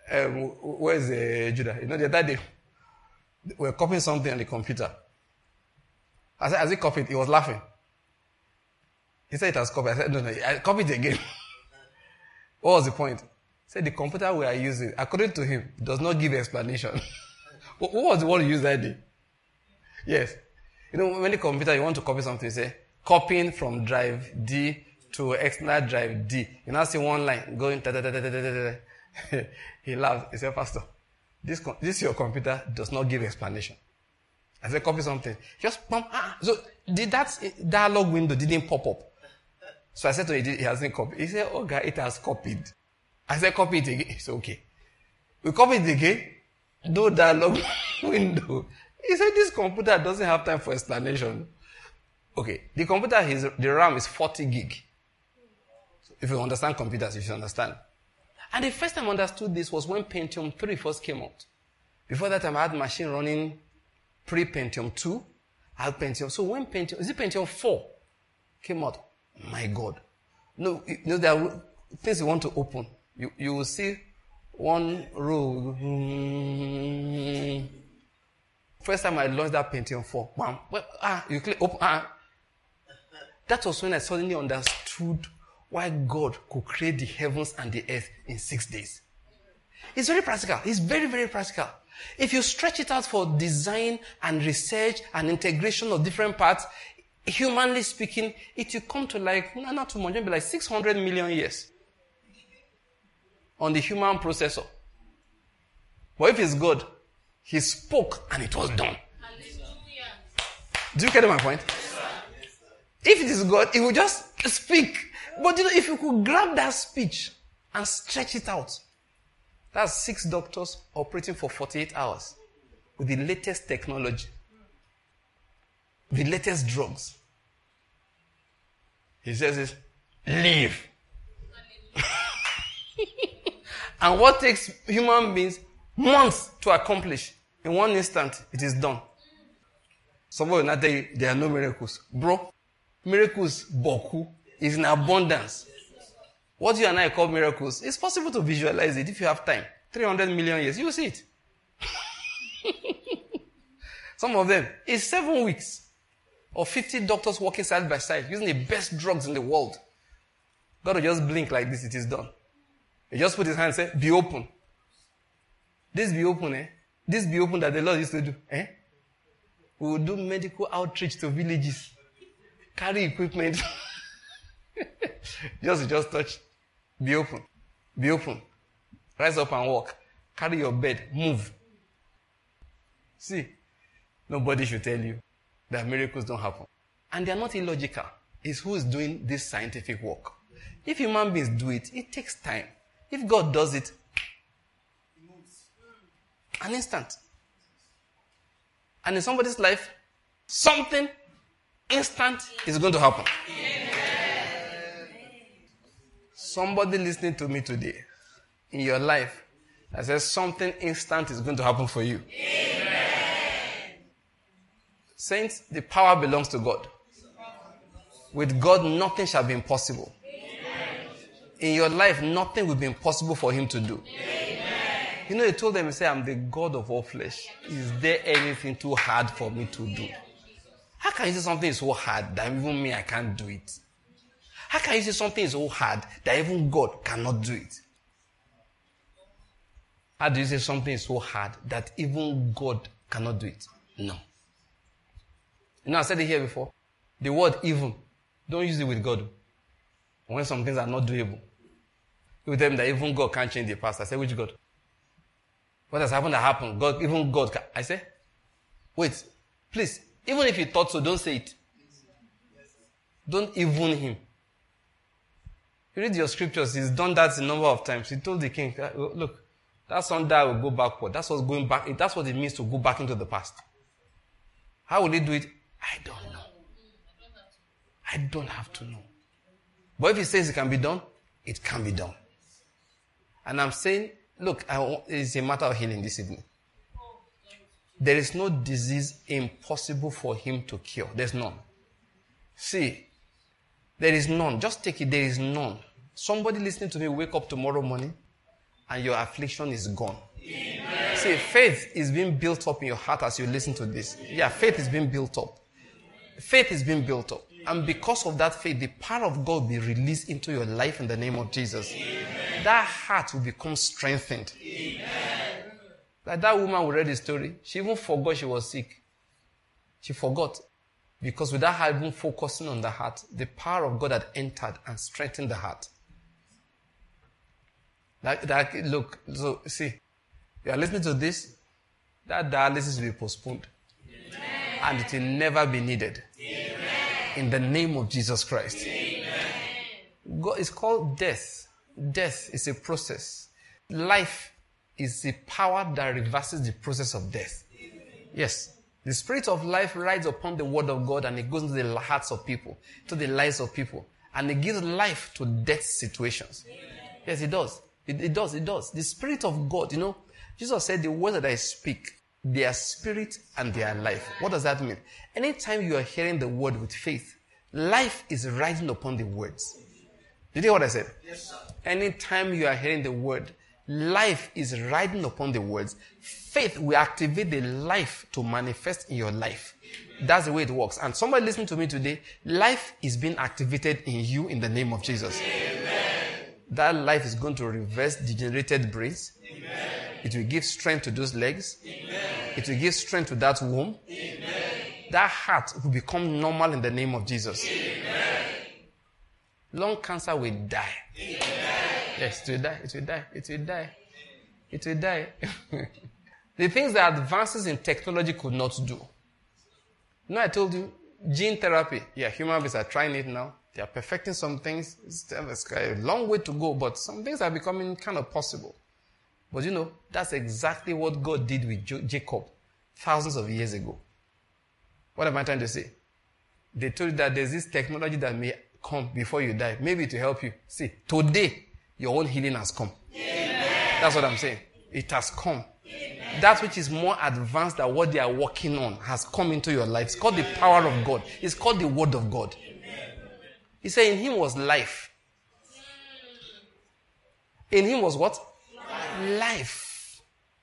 um, where's uh, Judah? You know, the other day, we were copying something on the computer. I said, as he copied, he was laughing. He said it has copied. I said, no, no, I copied it again. What was the point? He said, the computer we are using, according to him, does not give explanation. What was the word you used that day? Yes. You know, when the computer, you want to copy something, you say, copying from drive D to external drive D. You now see one line going, da, da, da, da, da, da, da. He laughed. He said, Pastor, this, this your computer does not give explanation. I said, copy something. Just pump. Ah. So, did that dialogue window didn't pop up. So I said to him, he hasn't copied. He said, oh, God, it has copied. I said, copy it again. He said, okay. We copied it again. No dialogue window. He said, this computer doesn't have time for explanation. Okay. The computer, his, the RAM is forty gig. So if you understand computers, you should understand. And the first time I understood this was when Pentium three first came out. Before that time, I had machine running pre-Pentium two. I had Pentium. So when Pentium, is it Pentium four came out? My God. No, you know, there are things you want to open. You, you will see one row. Hmm. First time I launched that Pentium four. Bam. Well, ah, you click open. Ah. That was when I suddenly understood why God could create the heavens and the earth in six days. It's very practical. It's very, very practical. If you stretch it out for design and research and integration of different parts, humanly speaking, it will come to like, no, not too much, maybe like six hundred million years on the human processor. But if it's God, He spoke and it was done. Hallelujah. Do you get my point? If it is God, He will just speak. But you know, if you could grab that speech and stretch it out, that's six doctors operating for forty-eight hours with the latest technology, the latest drugs. He says this, live. And what takes human beings months to accomplish, in one instant, it is done. Somebody will not tell you there are no miracles. Bro, miracles, boku, is in abundance. What you and I call miracles, it's possible to visualize it if you have time. three hundred million years, you will see it. Some of them, it's seven weeks or fifty doctors working side by side using the best drugs in the world. God will just blink like this, it is done. He just put his hand and say, be open. This be open, eh? This be open that the Lord used to do, eh? We will do medical outreach to villages. Carry equipment. just, just touch. Be open. Be open. Rise up and walk. Carry your bed. Move. See, nobody should tell you that miracles don't happen. And they are not illogical. It's who is doing this scientific work. If human beings do it, it takes time. If God does it, an instant. And in somebody's life, something instant is going to happen. Amen. Somebody listening to me today, in your life, that says something instant is going to happen for you. Amen. Saints, the power belongs to God. With God, nothing shall be impossible. Amen. In your life, nothing will be impossible for Him to do. Amen. You know, He told them, He said, I'm the God of all flesh. Is there anything too hard for me to do? How can you say something is so hard that even me, I can't do it? How can you say something is so hard that even God cannot do it? How do you say something is so hard that even God cannot do it? No. You know, I said it here before. The word even, don't use it with God. When some things are not doable. You tell me that even God can't change the past. I say, which God? What has happened that happened? God, even God can. I say, wait, please, even if you thought so, don't say it. Don't even Him. You read your scriptures, He's done that a number of times. He told the king, look, that son that will go backward. That's what's going back. That's what it means to go back into the past. How will He do it? I don't know. I don't have to know. But if He says it can be done, it can be done. And I'm saying, look, I, it's a matter of healing this evening. There is no disease impossible for Him to cure. There's none. See, there is none. Just take it, there is none. Somebody listening to me wake up tomorrow morning and your affliction is gone. Amen. See, faith is being built up in your heart as you listen to this. Yeah, faith is being built up. Faith is being built up. And because of that faith, the power of God will be released into your life in the name of Jesus. Amen. That heart will become strengthened. Amen. Like that woman who read the story, she even forgot she was sick. She forgot. Because without her even focusing on the heart, the power of God had entered and strengthened the heart. That, that, look, so see, you are listening to this, that dialysis will be postponed. Amen. And it will never be needed. Amen. In the name of Jesus Christ. Amen. God, it's called death. Death is a process. Life is the power that reverses the process of death. Yes. The spirit of life rides upon the word of God and it goes into the hearts of people, to the lives of people. And it gives life to death situations. Yes, it does. It, it does, it does. The spirit of God, you know, Jesus said the words that I speak, they are spirit and they are life. What does that mean? Anytime you are hearing the word with faith, life is riding upon the words. Did you hear what I said? Yes, sir. Anytime you are hearing the word, life is riding upon the words. Faith will activate the life to manifest in your life. That's the way it works. And somebody listening to me today, life is being activated in you in the name of Jesus. Amen. That life is going to reverse degenerated brains. Amen. It will give strength to those legs. Amen. It will give strength to that womb. Amen. That heart will become normal in the name of Jesus. Amen. Lung cancer will die. Amen. Yes, it will die. It will die. It will die. It will die. The things that advances in technology could not do. You know, I told you, gene therapy. Yeah, human beings are trying it now. They are perfecting some things. It's a long way to go, but some things are becoming kind of possible. But you know, that's exactly what God did with jo- Jacob thousands of years ago. What am I trying to say? They told you that there's this technology that may come before you die. Maybe to help you. See, today, your own healing has come. Amen. That's what I'm saying. It has come. Amen. That which is more advanced than what they are working on has come into your life. It's called the power of God. It's called the word of God. He said in him was life. In him was what? Life. Life.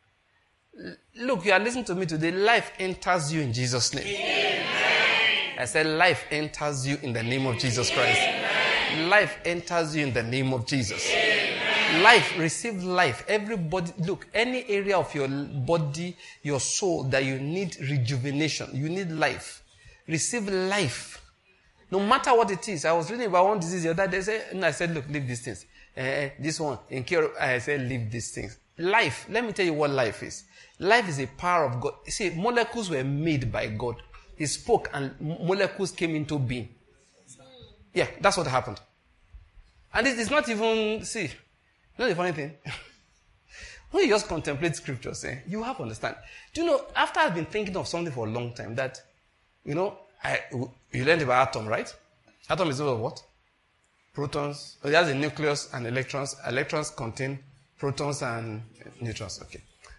Look, you are listening to me today. Life enters you in Jesus' name. Amen. I said life enters you in the name of Jesus Christ. Amen. Life enters you in the name of Jesus. Amen. Life, receive life. Everybody, look, any area of your body, your soul that you need rejuvenation, you need life. Receive life. No matter what it is. I was reading about one disease the other day. Say, and I said, look, leave these things. Uh, this one, in care, I said, leave these things. Life, let me tell you what life is. Life is a power of God. See, molecules were made by God. He spoke and molecules came into being. Yeah, that's what happened. And it is not even, see, you know the funny thing? When you just contemplate scriptures, eh, you have to understand. Do you know, after I've been thinking of something for a long time, that, you know, I, you learned about atom, right? Atom is over what? Protons. It has a nucleus and electrons. Electrons contain protons and neutrons. Okay.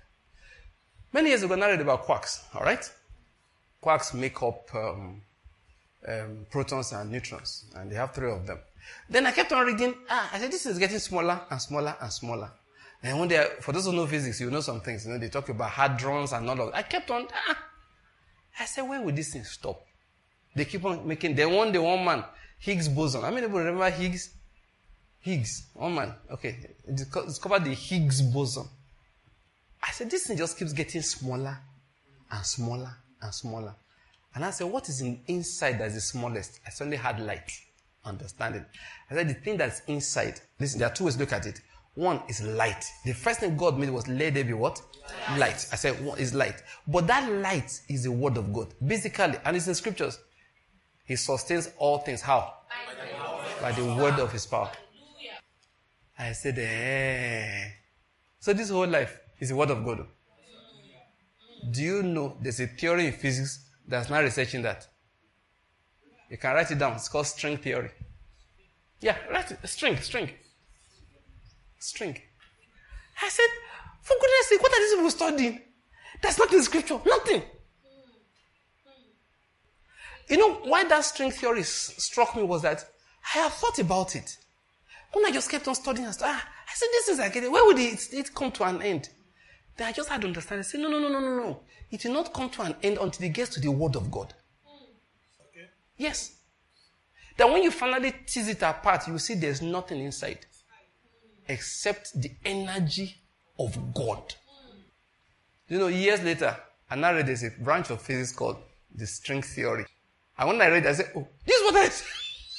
Many years ago, I read about quarks. All right. Quarks make up um, um, protons and neutrons, and they have three of them. Then I kept on reading. Ah, I said this is getting smaller and smaller and smaller. And one day, for those who know physics, you know some things. You know they talk about hadrons and all of that. I kept on. Ah, I said, when will this thing stop? They keep on making. Then one day, one man, Higgs boson. How many people remember Higgs? Higgs, one man. Okay, discovered the Higgs boson. I said, this thing just keeps getting smaller and smaller and smaller. And I said, what is in inside that's the smallest? I suddenly had light, understanding. I said, the thing that's inside. Listen, there are two ways to look at it. One is light. The first thing God made was let there be what? Light. light. I said, what is light? But that light is the word of God. Basically, and it's in scriptures. He sustains all things. How? By the, By the word of his power. I said, eh. So this whole life is the word of God. Do you know there's a theory in physics that's not researching that? You can write it down. It's called string theory. Yeah, write it. String, string. String. I said, for goodness sake, what are these people studying? That's not in scripture. Nothing. You know, why that string theory struck me was that I have thought about it. When I just kept on studying and studying, ah, I said, this is like, where would it, it come to an end? Then I just had to understand. I said, no, no, no, no, no, no. It will not come to an end until it gets to the word of God. Okay. Yes. Then when you finally tease it apart, you will see there's nothing inside except the energy of God. You know, years later, I now read there's a branch of physics called the string theory. And when I read it, I said, oh, this is what I said.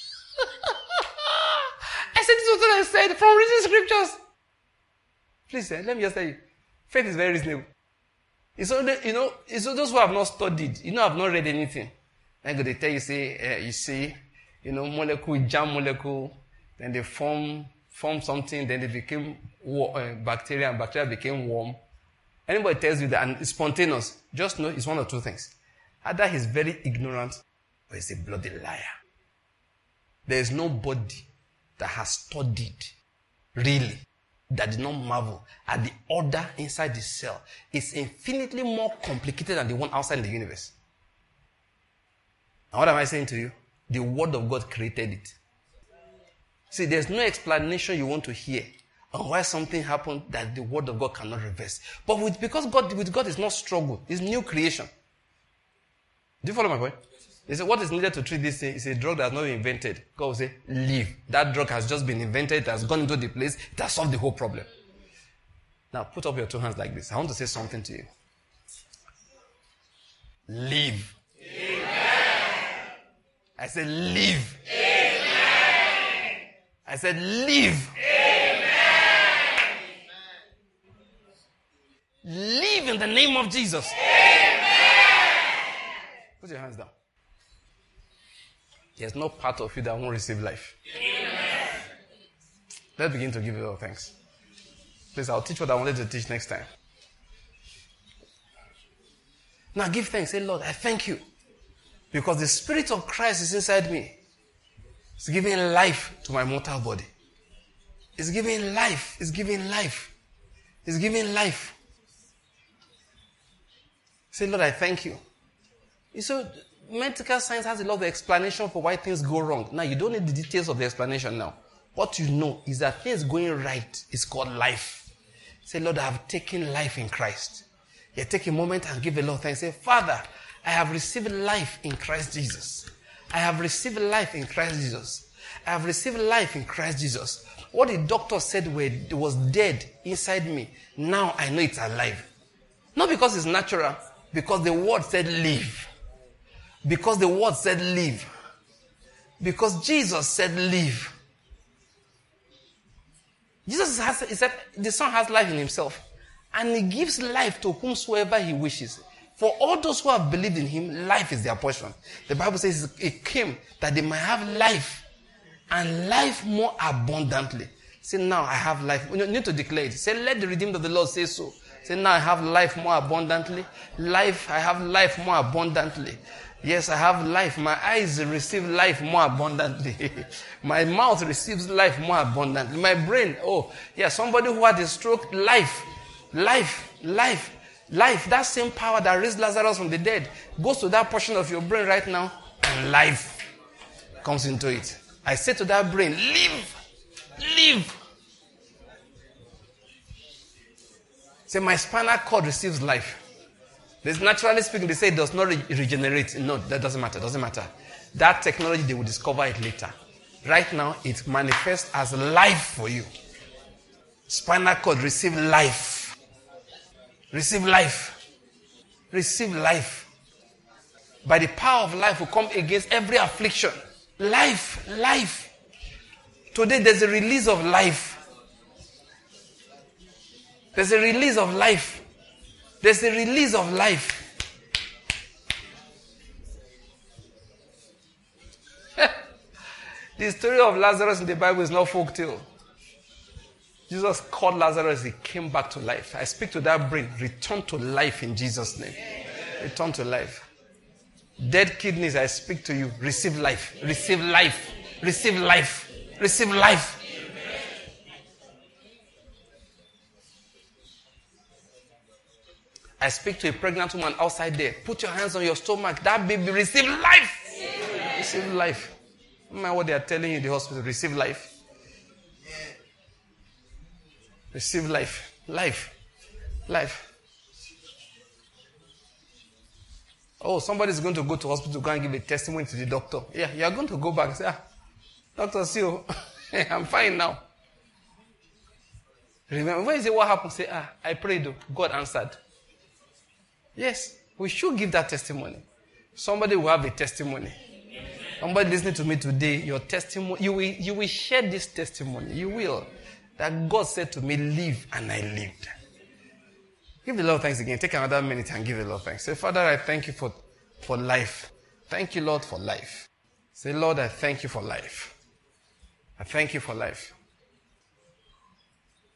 I said, this is what I said from reading scriptures. Please, eh, let me just tell you, faith is very reasonable. It's only, you know, it's those who have not studied, you know, have not read anything. Then they tell you, say, uh, you see, you know, molecule, jam molecule, then they form, form something, then they became uh, bacteria, and bacteria became worm. Anybody tells you that, and it's spontaneous, just know it's one or two things. Either he's very ignorant, or he's a bloody liar. There is nobody that has studied, really, that did not marvel at the order inside the cell. It's infinitely more complicated than the one outside the universe. And what am I saying to you? The Word of God created it. See, there's no explanation you want to hear on why something happened that the Word of God cannot reverse. But with, because God, with God is not struggle, it's new creation. Do you follow my point? They say, what is needed to treat this thing is a drug that has not been invented. God will say, leave. That drug has just been invented, it has gone into the place, it has solved the whole problem. Now, put up your two hands like this. I want to say something to you. Leave. Amen. I said, leave. Amen. I said, leave. Amen. Leave in the name of Jesus. Amen. Put your hands down. There's no part of you that won't receive life. Amen. Let's begin to give you all thanks. Please, I'll teach what I wanted to teach next time. Now give thanks. Say, Lord, I thank you. Because the Spirit of Christ is inside me. It's giving life to my mortal body. It's giving life. It's giving life. It's giving life. Say, Lord, I thank you. So, medical science has a lot of explanation for why things go wrong. Now, you don't need the details of the explanation now. What you know is that things going right is called life. Say, Lord, I have taken life in Christ. You take a moment and give a lot of thanks. Say, Father, I have received life in Christ Jesus. I have received life in Christ Jesus. I have received life in Christ Jesus. What the doctor said was dead inside me, now I know it's alive. Not because it's natural, because the word said live. Because the word said live. Because Jesus said live. Jesus has, he said the Son has life in himself. And he gives life to whomsoever he wishes. For all those who have believed in him, life is their portion. The Bible says it came that they might have life. And life more abundantly. Say, now I have life. You need to declare it. Say, let the redeemed of the Lord say so. Say, now I have life more abundantly. Life, I have life more abundantly. Yes, I have life. My eyes receive life more abundantly. My mouth receives life more abundantly. My brain, oh, yeah, somebody who had a stroke, life, life, life, life. That same power that raised Lazarus from the dead goes to that portion of your brain right now, and life comes into it. I say to that brain, live, live. Say, my spinal cord receives life. This, naturally speaking, they say it does not re- regenerate. No, that doesn't matter. Doesn't matter. That technology, they will discover it later. Right now, it manifests as life for you. Spinal cord, receive life. Receive life. Receive life. By the power of life will come against every affliction. Life, life. Today, there's a release of life. There's a release of life. There's a release of life. The story of Lazarus in the Bible is not folk tale. Jesus called Lazarus, he came back to life. I speak to that brain, return to life in Jesus' name. Return to life. Dead kidneys, I speak to you, receive life. Receive life. Receive life. Receive life. I speak to a pregnant woman outside there. Put your hands on your stomach. That baby, receive life. Amen. Receive life. No matter what they are telling you in the hospital, receive life. Receive life. Life. Life. Oh, somebody's going to go to hospital to go and give a testimony to the doctor. Yeah, you are going to go back and say, ah, Doctor, see you. I'm fine now. Remember, when you say what happened, say, ah, I prayed, God answered. Yes, we should give that testimony. Somebody will have a testimony. Somebody listening to me today, your testimony, you will, you will share this testimony. You will. That God said to me, live, and I lived. Give the Lord thanks again. Take another minute and give the Lord thanks. Say, Father, I thank you for, for life. Thank you, Lord, for life. Say, Lord, I thank you for life. I thank you for life.